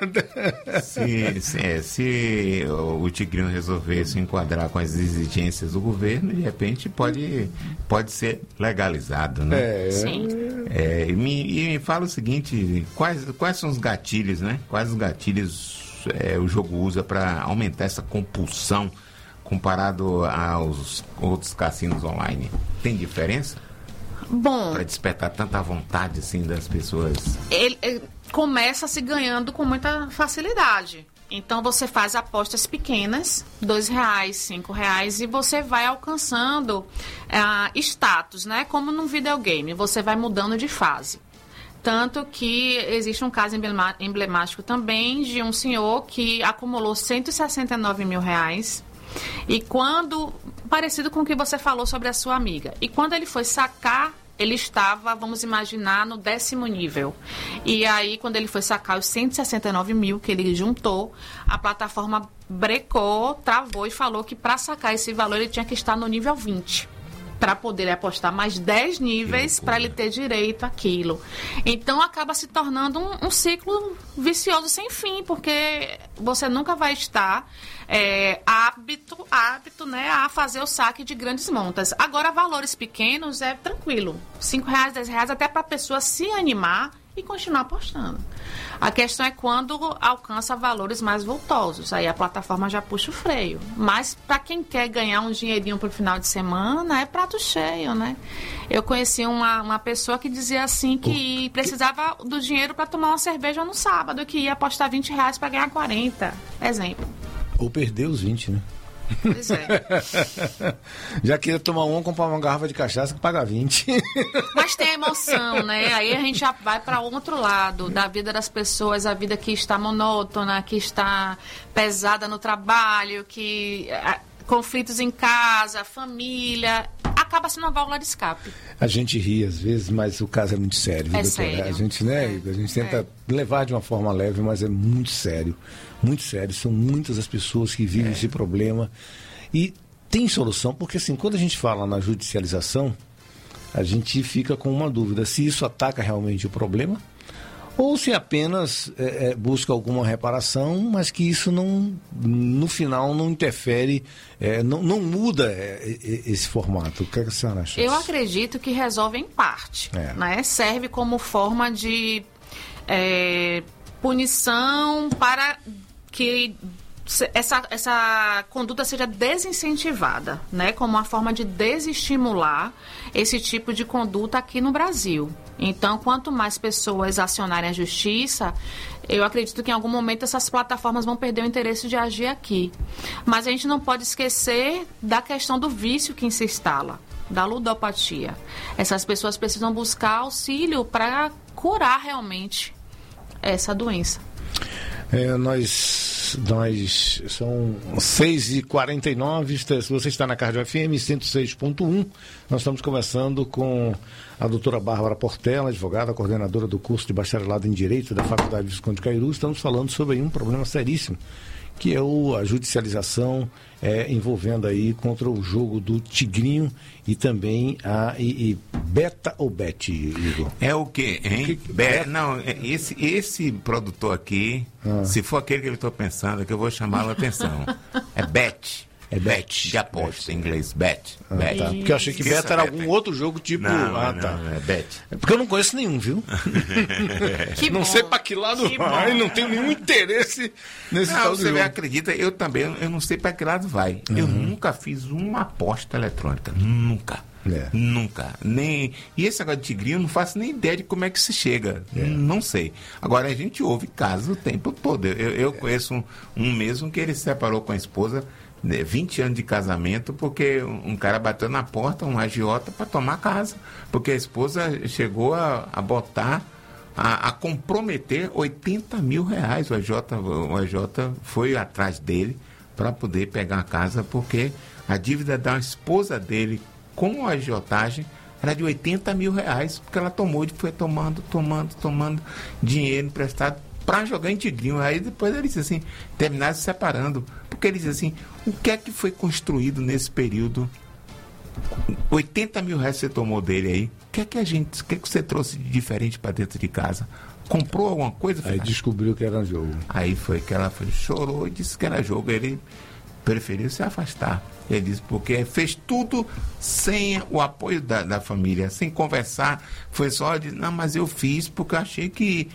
Se o Tigrinho resolver se enquadrar com as exigências do governo, de repente pode ser legalizado, né? Sim. E me fala o seguinte, quais são os gatilhos, né? Quais os gatilhos o jogo usa para aumentar essa compulsão comparado aos outros cassinos online? Tem diferença? Bom, para despertar tanta vontade assim das pessoas. Ele começa se ganhando com muita facilidade. Então você faz apostas pequenas, R$2, R$5, e você vai alcançando status, né? Como num videogame, você vai mudando de fase. Tanto que existe um caso emblemático também de um senhor que acumulou R$169 mil. E quando, parecido com o que você falou sobre a sua amiga, e quando ele foi sacar, ele estava, vamos imaginar, no 10º nível. E aí, quando ele foi sacar os 169 mil que ele juntou, a plataforma brecou, travou e falou que para sacar esse valor ele tinha que estar no nível 20. Para poder apostar mais 10 níveis para ele ter direito àquilo. Então acaba se tornando um ciclo vicioso sem fim, porque você nunca vai estar apto, né, a fazer o saque de grandes montas. Agora, valores pequenos é tranquilo. R$5, R$10, até para a pessoa se animar e continuar apostando. A questão é quando alcança valores mais vultosos. Aí a plataforma já puxa o freio. Mas para quem quer ganhar um dinheirinho pro final de semana, é prato cheio, né? Eu conheci uma pessoa que dizia assim que precisava do dinheiro para tomar uma cerveja no sábado, que ia apostar R$20 para ganhar 40. Exemplo. Ou perder os 20, né? Pois é. Já queria tomar comprar uma garrafa de cachaça que paga 20. Mas tem a emoção, né? Aí a gente já vai para outro lado da vida das pessoas, a vida que está monótona, que está pesada no trabalho, que conflitos em casa, família, acaba sendo uma válvula de escape. A gente ri às vezes, mas o caso é muito sério, doutora. Sério. A gente, né, a gente tenta levar de uma forma leve, mas é muito sério. Muito sério. São muitas as pessoas que vivem esse problema. E tem solução, porque assim, quando a gente fala na judicialização, a gente fica com uma dúvida, se isso ataca realmente o problema, ou se apenas busca alguma reparação, mas que isso não, no final não interfere, não muda esse formato. O que a senhora acha? Eu acredito que resolve em parte. Né? Serve como forma de punição para que essa conduta seja desincentivada, né, como uma forma de desestimular esse tipo de conduta aqui no Brasil. Então, quanto mais pessoas acionarem a justiça, eu acredito que em algum momento essas plataformas vão perder o interesse de agir aqui. Mas a gente não pode esquecer da questão do vício que se instala, da ludopatia. Essas pessoas precisam buscar auxílio para curar realmente essa doença. São 6h49, você está na Cardio FM 106.1. Nós estamos conversando com a doutora Bárbara Portela, advogada, coordenadora do curso de bacharelado em Direito da Faculdade Visconde Cairu. Estamos falando sobre um problema seríssimo, que é a judicialização envolvendo aí contra o jogo do Tigrinho e também a Beta ou Bet, Igor? É o quê, hein? Não, esse produtor aqui, se for aquele que eu estou pensando, é que eu vou chamá-lo a atenção. É Bet. É bet, de aposta, em inglês, bet. Bet. Tá, porque eu achei que beta era algum outro jogo tipo... Não, é bet. É porque eu não conheço nenhum, viu? Não sei pra que lado vai, não tenho nenhum interesse nesse tal do jogo. Você me acredita, eu também, eu não sei pra que lado vai. Eu nunca fiz uma aposta eletrônica, nunca. Nunca. E esse negócio de tigrinho, eu não faço nem ideia de como é que se chega. Não sei. Agora, a gente ouve casos o tempo todo. Eu conheço um mesmo que ele se separou com a esposa... 20 anos de casamento, porque um cara bateu na porta, um agiota, para tomar casa. Porque a esposa chegou a botar, a comprometer 80 mil reais. O agiota foi atrás dele para poder pegar a casa, porque a dívida da esposa dele com a agiotagem era de 80 mil reais, porque ela foi tomando dinheiro emprestado para jogar em tigrinho. Aí depois ele disse assim, terminaram se separando, porque ele disse assim, o que é que foi construído nesse período? 80 mil reais você tomou dele aí, o que é que você trouxe de diferente para dentro de casa? Comprou alguma coisa? Aí descobriu que era jogo. Aí foi que ela chorou e disse que era jogo. Ele preferiu se afastar. Ele disse porque fez tudo sem o apoio da família, sem conversar. Foi só de, não, mas eu fiz porque eu achei que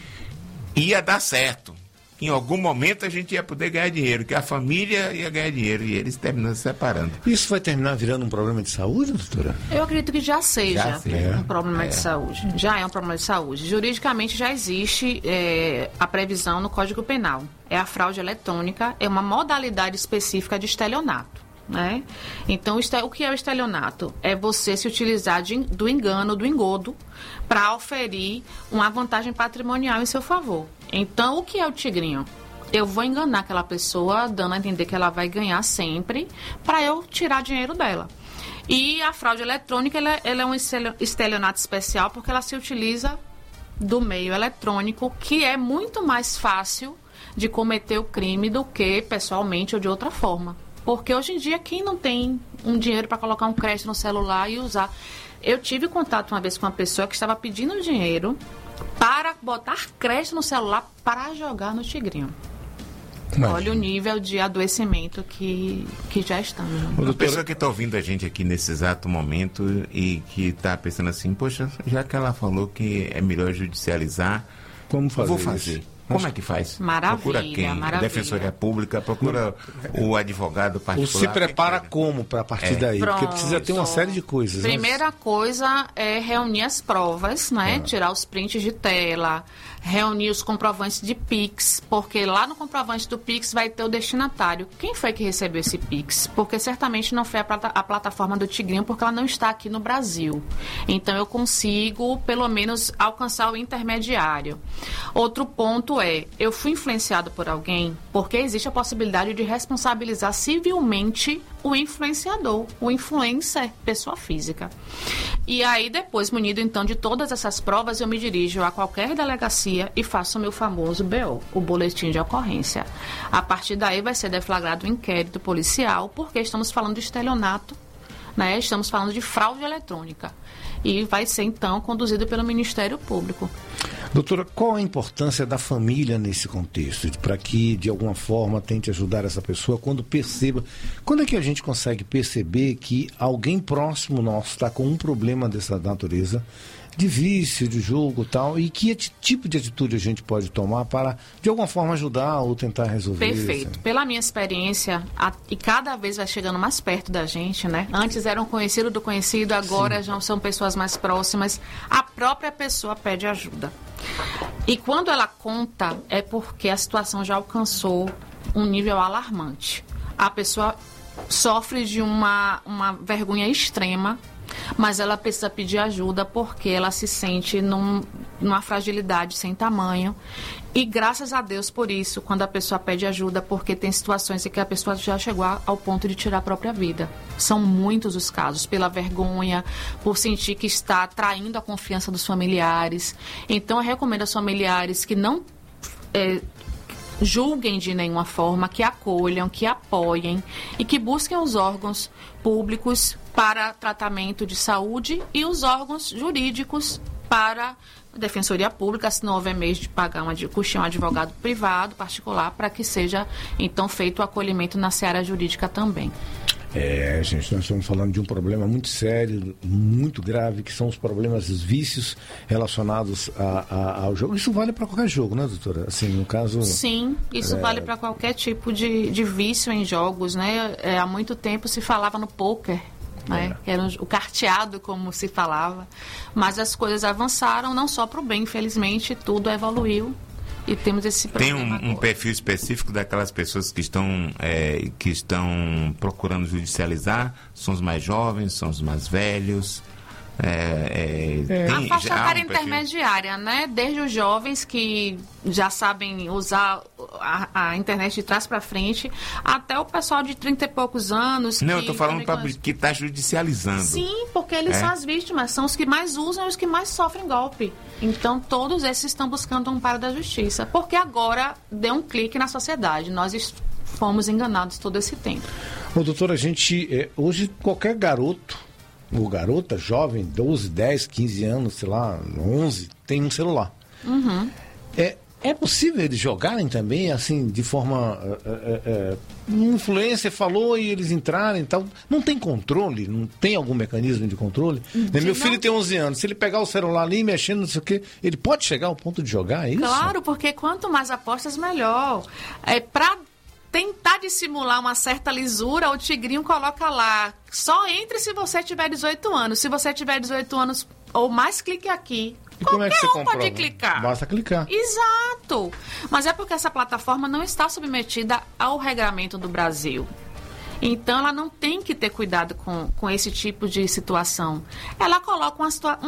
ia dar certo. Em algum momento a gente ia poder ganhar dinheiro, que a família ia ganhar dinheiro, e eles terminam se separando. Isso vai terminar virando um problema de saúde, doutora? Eu acredito que já seja um problema de saúde. Já é um problema de saúde. Juridicamente já existe a previsão no Código Penal. É a fraude eletrônica, é uma modalidade específica de estelionato. Né? Então, o que é o estelionato? É você se utilizar do engano, do engodo, para oferir uma vantagem patrimonial em seu favor. Então, o que é o tigrinho? Eu vou enganar aquela pessoa, dando a entender que ela vai ganhar sempre, para eu tirar dinheiro dela. E a fraude eletrônica, ela é um estelionato especial, porque ela se utiliza do meio eletrônico, que é muito mais fácil de cometer o crime do que pessoalmente ou de outra forma. Porque hoje em dia, quem não tem um dinheiro para colocar um crédito no celular e usar? Eu tive contato uma vez com uma pessoa que estava pedindo dinheiro para botar crédito no celular para jogar no tigrinho. Imagina. Olha o nível de adoecimento que já estamos. Uma pessoa que está ouvindo a gente aqui nesse exato momento e que está pensando assim, poxa, já que ela falou que é melhor judicializar, como fazer? Vou fazer. Isso? Como é que faz? Maravilha, procura quem? Maravilha. Defensoria Pública, procura o advogado particular. Ou se prepara como para a partir daí? Pronto. Porque precisa ter uma série de coisas. Primeira coisa é reunir as provas, né? Tirar os prints de tela, reunir os comprovantes de Pix, porque lá no comprovante do Pix vai ter o destinatário. Quem foi que recebeu esse Pix? Porque certamente não foi a plataforma do Tigrinho, porque ela não está aqui no Brasil. Então eu consigo, pelo menos, alcançar o intermediário. Outro ponto eu fui influenciado por alguém, porque existe a possibilidade de responsabilizar civilmente o influenciador, o influencer, pessoa física. E aí depois, munido então de todas essas provas, eu me dirijo a qualquer delegacia e faço o meu famoso BO, o boletim de ocorrência. A partir daí vai ser deflagrado um inquérito policial, porque estamos falando de estelionato, né? Estamos falando de fraude eletrônica. E vai ser então conduzido pelo Ministério Público. Doutora, qual a importância da família nesse contexto? Para que, de alguma forma, tente ajudar essa pessoa quando perceba... Quando é que a gente consegue perceber que alguém próximo nosso está com um problema dessa natureza de vício, de jogo e tal, e que tipo de atitude a gente pode tomar para, de alguma forma, ajudar ou tentar resolver? Perfeito. Assim? Pela minha experiência, e cada vez vai chegando mais perto da gente, né? Antes eram conhecidos do conhecido, agora já são pessoas mais próximas. A própria pessoa pede ajuda. E quando ela conta, é porque a situação já alcançou um nível alarmante. A pessoa sofre de uma vergonha extrema, mas ela precisa pedir ajuda porque ela se sente numa fragilidade sem tamanho. E graças a Deus por isso, quando a pessoa pede ajuda, porque tem situações em que a pessoa já chegou ao ponto de tirar a própria vida. São muitos os casos, pela vergonha, por sentir que está traindo a confiança dos familiares. Então eu recomendo aos familiares que não julguem de nenhuma forma, que acolham, que apoiem e que busquem os órgãos públicos para tratamento de saúde e os órgãos jurídicos para a Defensoria Pública, se não houver meio de pagar um advogado privado, particular, para que seja, então, feito o acolhimento na seara jurídica também. Gente, nós estamos falando de um problema muito sério, muito grave, que são os problemas dos vícios relacionados ao jogo. Isso vale para qualquer jogo, né, doutora? Assim, no caso... Sim, isso vale para qualquer tipo de vício em jogos, né? Há muito tempo se falava no pôquer, né? Que era o carteado, como se falava. Mas as coisas avançaram, não só para o bem, infelizmente, tudo evoluiu. E temos esse problema. Tem um perfil específico daquelas pessoas que estão procurando judicializar? São os mais jovens, são os mais velhos? A faixa etária intermediária, né? Desde os jovens que já sabem usar a internet de trás para frente, até o pessoal de 30 e poucos anos. Não, eu estou falando que está judicializando. Sim, porque eles são as vítimas, são os que mais usam e os que mais sofrem golpe. Então, todos esses estão buscando um amparo da justiça, porque agora deu um clique na sociedade. Nós fomos enganados todo esse tempo. Doutora, a gente, hoje qualquer garoto ou garota, jovem, 12, 10, 15 anos, sei lá, 11, tem um celular. Uhum. É possível eles jogarem também, assim, de forma... um influencer falou e eles entrarem e tal. Não tem controle? Não tem algum mecanismo de controle? Meu filho tem 11 anos. Se ele pegar o celular ali, mexendo, não sei o quê, ele pode chegar ao ponto de jogar, é isso? Claro, porque quanto mais apostas, melhor. Para tentar dissimular uma certa lisura, o tigrinho coloca lá: só entre se você tiver 18 anos. Se você tiver 18 anos ou mais, clique aqui. E como é que você comprova? Pode clicar. Basta clicar. Exato. Mas é porque essa plataforma não está submetida ao regramento do Brasil. Então, ela não tem que ter cuidado com esse tipo de situação. Ela coloca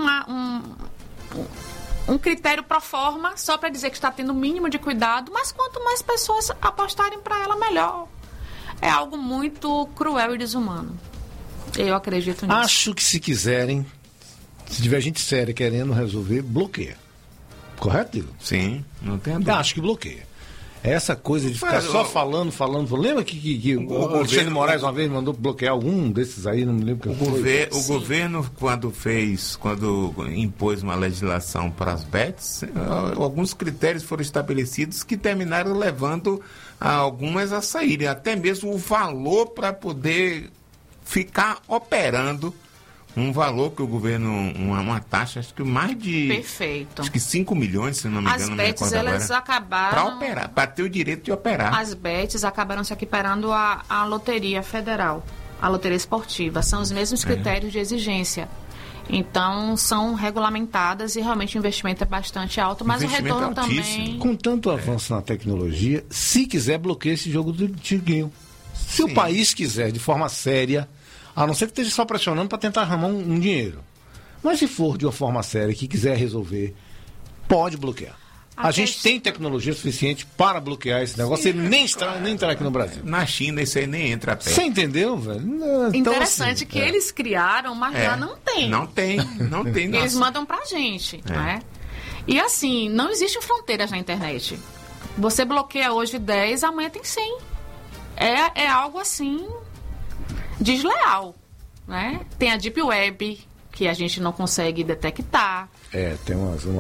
um critério pro forma, só para dizer que está tendo o mínimo de cuidado, mas quanto mais pessoas apostarem para ela, melhor. É algo muito cruel e desumano. Eu acredito nisso. Acho que se quiserem, se tiver gente séria querendo resolver, bloqueia. Correto, Igor? Sim, não tem dúvida. Acho que bloqueia. Essa coisa de ficar só falando. Lembra que o Alexandre Moraes uma vez mandou bloquear algum desses aí? Não me lembro. O governo, quando impôs uma legislação para as bets, alguns critérios foram estabelecidos que terminaram levando algumas a saírem. Até mesmo o valor para poder ficar operando. Um valor que o governo, uma taxa, acho que mais de... Perfeito. Acho que 5 milhões, se não me engano. As bets, elas acabaram... Para operar, para ter o direito de operar. As bets acabaram se equiparando à Loteria Federal, à Loteria Esportiva. São os mesmos critérios de exigência. Então, são regulamentadas e realmente o investimento é bastante alto, mas o retorno também... Com tanto avanço na tecnologia, se quiser, bloqueia esse jogo do tigrinho. Se o país quiser, de forma séria... A não ser que esteja só pressionando para tentar arrumar um dinheiro. Mas se for de uma forma séria, que quiser resolver, pode bloquear. A gente tem tecnologia suficiente para bloquear esse negócio. Ele nem entrar aqui no Brasil. Na China isso aí nem entra perto. Você entendeu, velho? Então, interessante que eles criaram, mas lá não tem. Não tem. Eles mandam pra gente, né? E assim, não existem fronteiras na internet. Você bloqueia hoje 10, amanhã tem 100. É algo assim... desleal, né? Tem a Deep Web, que a gente não consegue detectar. Tem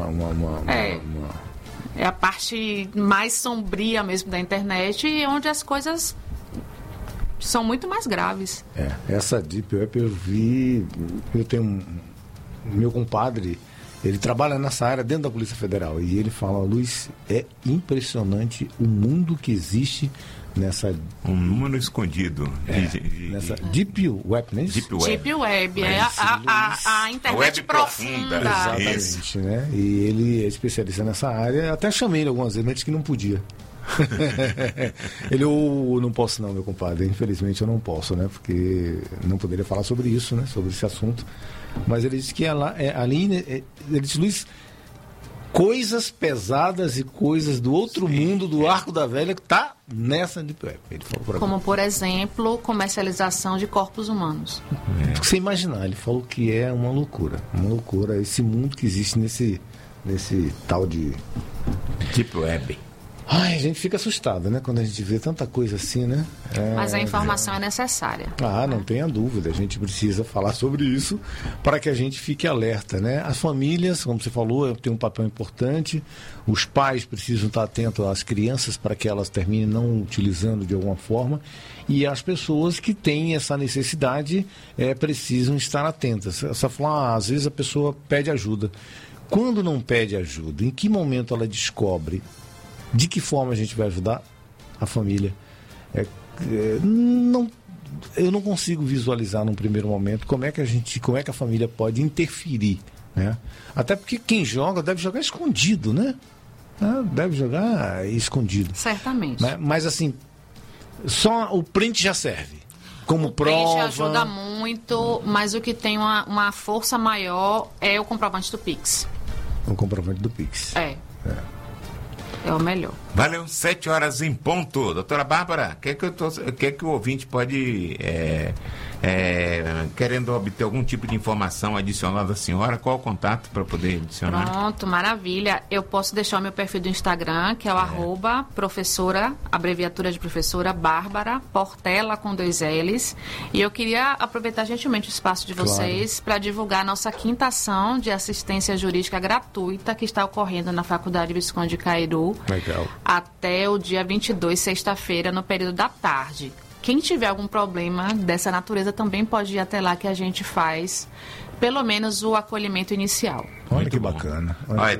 É a parte mais sombria mesmo da internet, onde as coisas são muito mais graves. Essa Deep Web eu vi... Eu tenho meu compadre, Ele trabalha nessa área dentro da Polícia Federal. E ele fala, Luiz, é impressionante o mundo que existe nessa... Um número escondido. Nessa Deep Web, não é isso? Deep Web. É a internet web profunda. Exatamente, né? E ele é especialista nessa área. Até chamei ele algumas vezes, mas disse que não podia. Eu não posso não, meu compadre. Infelizmente eu não posso, né? Porque não poderia falar sobre isso, né? Sobre esse assunto. Mas ele disse que ele disse, Luiz, coisas pesadas e coisas do outro mundo, do Arco da Velha, que tá nessa Deep Web. Ele falou pra Como, mim. por exemplo, comercialização de corpos humanos. Você imaginar, ele falou que é uma loucura esse mundo que existe nesse tal de Deep Web. Ai, a gente fica assustado, né? Quando a gente vê tanta coisa assim, né? Mas a informação é necessária. Não tenha dúvida. A gente precisa falar sobre isso para que a gente fique alerta, né? As famílias, como você falou, têm um papel importante. Os pais precisam estar atentos às crianças para que elas terminem não utilizando de alguma forma. E as pessoas que têm essa necessidade precisam estar atentas. Você fala, às vezes a pessoa pede ajuda. Quando não pede ajuda, em que momento ela descobre? De que forma a gente vai ajudar a família? Eu não consigo visualizar num primeiro momento como é que a família pode interferir, né? Até porque quem joga deve jogar escondido, né? Deve jogar escondido. Certamente. Né? Mas assim, só o print já serve. Como prova. O print ajuda muito, mas o que tem uma força maior é o comprovante do Pix. O comprovante do Pix. É o melhor. Valeu, 7 horas em ponto. Doutora Bárbara, o que o ouvinte pode, querendo obter algum tipo de informação adicional da senhora, qual o contato para poder adicionar? Pronto, maravilha. Eu posso deixar o meu perfil do Instagram, que é o @professora, abreviatura de professora, Bárbara Portela, com 2 L's. E eu queria aproveitar gentilmente o espaço de vocês para divulgar a nossa 5ª ação de assistência jurídica gratuita que está ocorrendo na Faculdade Visconde Cairu. Legal. Até o dia 22, sexta-feira, no período da tarde. Quem tiver algum problema dessa natureza também pode ir até lá, que a gente faz pelo menos o acolhimento inicial. Olha que bacana.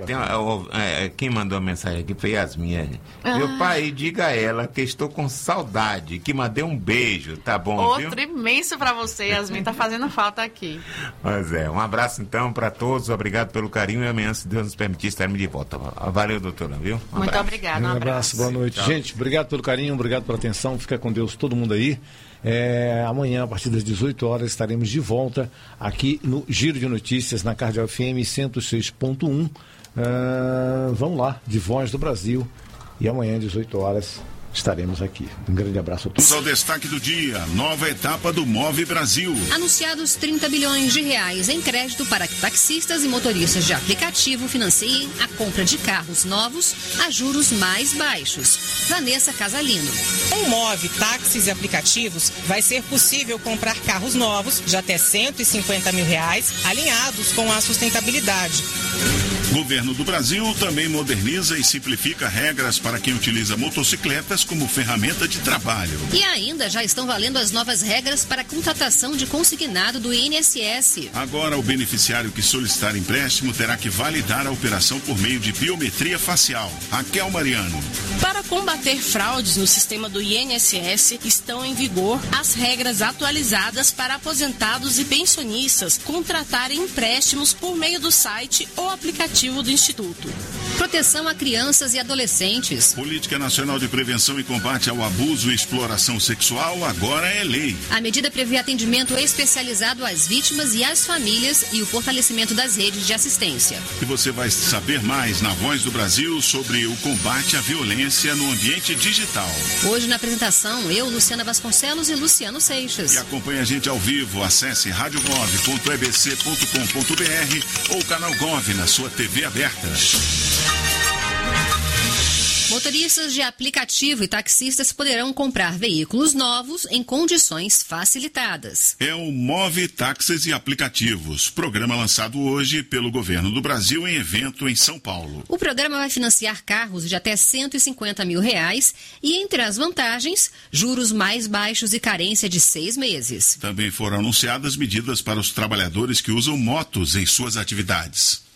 Quem mandou a mensagem aqui foi Yasmin. Meu pai, diga a ela que estou com saudade, que mandei um beijo, tá bom, Outro imenso para você, Yasmin, tá fazendo falta aqui. Pois um abraço então para todos, obrigado pelo carinho e amanhã, se Deus nos permitir, estaremos de volta. Valeu, doutora, viu? Muito obrigada. Um abraço, boa noite. Tchau. Gente, obrigado pelo carinho, obrigado pela atenção, fica com Deus todo mundo aí. Amanhã, a partir das 18 horas, estaremos de volta aqui no Giro de Notícias, na Cardeal FM 106.1. Vamos lá, de Voz do Brasil. E amanhã, 18 horas, estaremos aqui. Um grande abraço a todos. Vamos ao destaque do dia. Nova etapa do Move Brasil. Anunciados 30 bilhões de reais em crédito para que taxistas e motoristas de aplicativo financiem a compra de carros novos a juros mais baixos. Vanessa Casalino. Com o Move Táxis e Aplicativos, vai ser possível comprar carros novos de até R$150 mil, alinhados com a sustentabilidade. Governo do Brasil também moderniza e simplifica regras para quem utiliza motocicletas como ferramenta de trabalho. E ainda já estão valendo as novas regras para a contratação de consignado do INSS. Agora, o beneficiário que solicitar empréstimo terá que validar a operação por meio de biometria facial. Raquel Mariano. Para combater fraudes no sistema do INSS, estão em vigor as regras atualizadas para aposentados e pensionistas contratarem empréstimos por meio do site ou aplicativo do Instituto. Proteção a crianças e adolescentes. Política Nacional de Prevenção e Combate ao Abuso e Exploração Sexual agora é lei. A medida prevê atendimento especializado às vítimas e às famílias e o fortalecimento das redes de assistência. E você vai saber mais na Voz do Brasil sobre o combate à violência no ambiente digital. Hoje na apresentação, eu, Luciana Vasconcelos e Luciano Seixas. E acompanhe a gente ao vivo. Acesse radiogov.ebc.com.br ou canal Gov na sua TV aberta. Motoristas de aplicativo e taxistas poderão comprar veículos novos em condições facilitadas. É o Move Táxis e Aplicativos, programa lançado hoje pelo Governo do Brasil em evento em São Paulo. O programa vai financiar carros de até R$150 mil e, entre as vantagens, juros mais baixos e carência de 6 meses. Também foram anunciadas medidas para os trabalhadores que usam motos em suas atividades.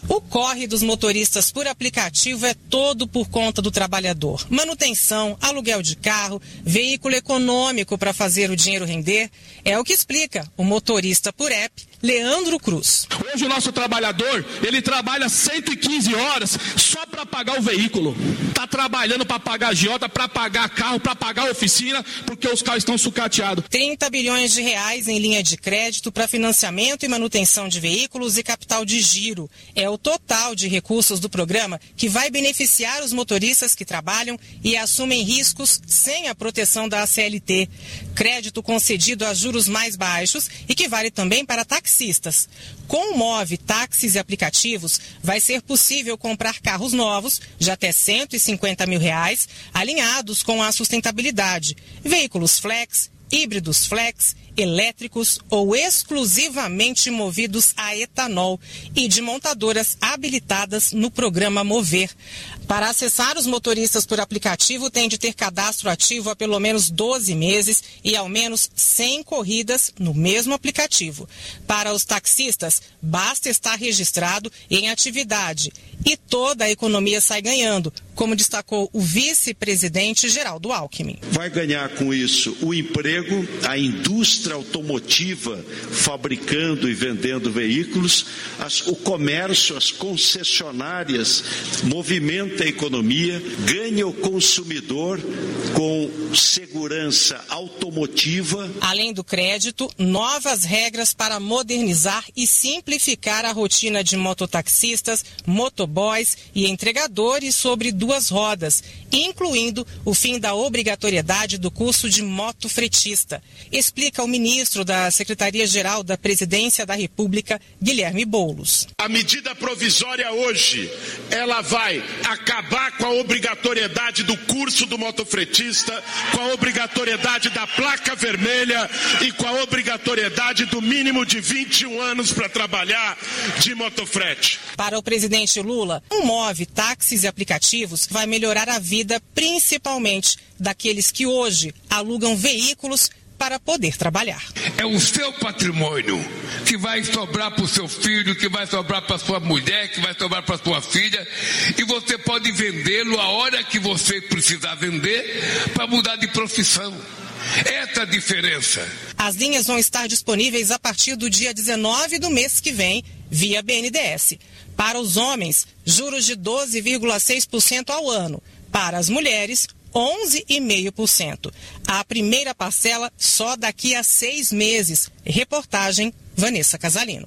O corre dos motoristas por aplicativo é todo por conta do trabalhador. Manutenção, aluguel de carro, veículo econômico para fazer o dinheiro render, é o que explica o motorista por app, Leandro Cruz. Hoje o nosso trabalhador, ele trabalha 115 horas só para pagar o veículo. Está trabalhando para pagar agiota, para pagar carro, para pagar oficina, porque os carros estão sucateados. 30 bilhões de reais em linha de crédito para financiamento e manutenção de veículos e capital de giro. É o total de recursos do programa que vai beneficiar os motoristas que trabalham e assumem riscos sem a proteção da CLT. Crédito concedido a juros mais baixos e que vale também para taxistas. Com o Move Táxis e Aplicativos, vai ser possível comprar carros novos de até R$150 mil, alinhados com a sustentabilidade. Veículos flex, híbridos flex, elétricos ou exclusivamente movidos a etanol e de montadoras habilitadas no programa Mover. Para acessar os motoristas por aplicativo, tem de ter cadastro ativo há pelo menos 12 meses e ao menos 100 corridas no mesmo aplicativo. Para os taxistas, basta estar registrado em atividade e toda a economia sai ganhando, como destacou o vice-presidente Geraldo Alckmin. Vai ganhar com isso o emprego, a indústria automotiva fabricando e vendendo veículos, o comércio, as concessionárias, movimenta a economia, ganha o consumidor com segurança automotiva. Além do crédito, novas regras para modernizar e simplificar a rotina de mototaxistas, motoboys e entregadores sobre duas rodas, incluindo o fim da obrigatoriedade do curso de motofretista, explica o ministro da Secretaria-Geral da Presidência da República, Guilherme Boulos. A medida provisória hoje, ela vai acabar com a obrigatoriedade do curso do motofretista, com a obrigatoriedade da placa vermelha e com a obrigatoriedade do mínimo de 21 anos para trabalhar de motofrete. Para o presidente Lula, o Move Táxis e Aplicativos vai melhorar a vida principalmente daqueles que hoje alugam veículos para poder trabalhar. É o seu patrimônio que vai sobrar para o seu filho, que vai sobrar para a sua mulher, que vai sobrar para a sua filha, e você pode vendê-lo a hora que você precisar vender para mudar de profissão. Essa é a diferença. As linhas vão estar disponíveis a partir do dia 19 do mês que vem, via BNDES. Para os homens, juros de 12,6% ao ano. Para as mulheres, 11,5%. A primeira parcela só daqui a 6 meses. Reportagem Vanessa Casalino.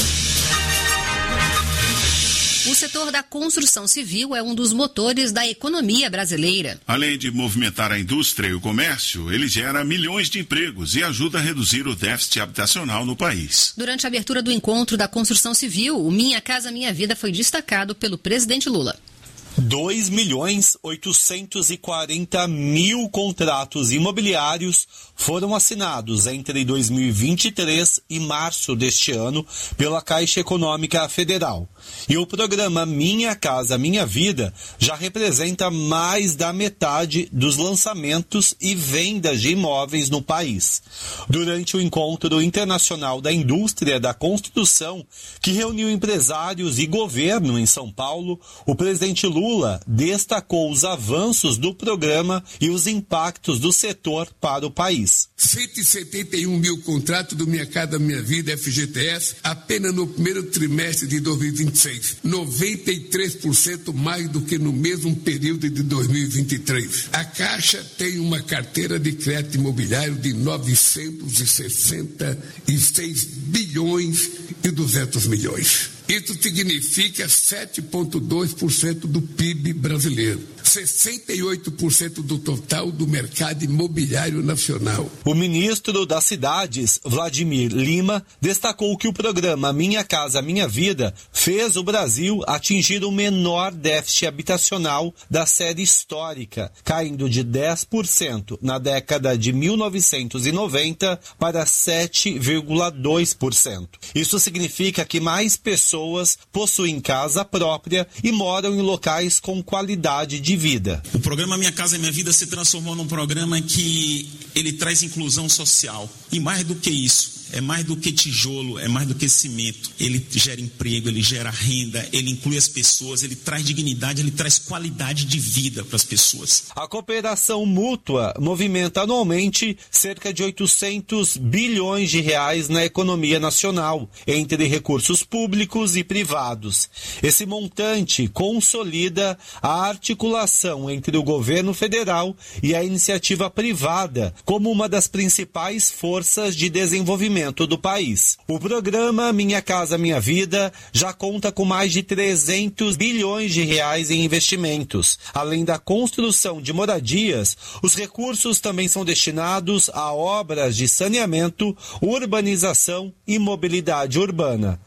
O setor da construção civil é um dos motores da economia brasileira. Além de movimentar a indústria e o comércio, ele gera milhões de empregos e ajuda a reduzir o déficit habitacional no país. Durante a abertura do encontro da construção civil, o Minha Casa Minha Vida foi destacado pelo presidente Lula. 2.840.000 contratos imobiliários foram assinados entre 2023 e março deste ano pela Caixa Econômica Federal. E o programa Minha Casa Minha Vida já representa mais da metade dos lançamentos e vendas de imóveis no país. Durante o Encontro Internacional da Indústria da Construção, que reuniu empresários e governo em São Paulo, o presidente Lula destacou os avanços do programa e os impactos do setor para o país. 171 mil contratos do Minha Casa Minha Vida FGTS apenas no primeiro trimestre de 2026. 93% mais do que no mesmo período de 2023. A Caixa tem uma carteira de crédito imobiliário de 966 bilhões e 200 milhões. Isso significa 7,2% do PIB brasileiro, 68% do total do mercado imobiliário nacional. O ministro das Cidades, Vladimir Lima, destacou que o programa Minha Casa Minha Vida fez o Brasil atingir o menor déficit habitacional da série histórica, caindo de 10% na década de 1990 para 7,2%. Isso significa que mais pessoas possuem casa própria e moram em locais com qualidade de vida. O programa Minha Casa Minha Vida se transformou num programa que ele traz inclusão social. E mais do que isso, é mais do que tijolo, é mais do que cimento. Ele gera emprego, ele gera renda, ele inclui as pessoas, ele traz dignidade, ele traz qualidade de vida para as pessoas. A cooperação mútua movimenta anualmente cerca de 800 bilhões de reais na economia nacional, entre recursos públicos e privados. Esse montante consolida a articulação entre o governo federal e a iniciativa privada como uma das principais forças de desenvolvimento do país. O programa Minha Casa Minha Vida já conta com mais de 300 bilhões de reais em investimentos. Além da construção de moradias, os recursos também são destinados a obras de saneamento, urbanização e mobilidade urbana.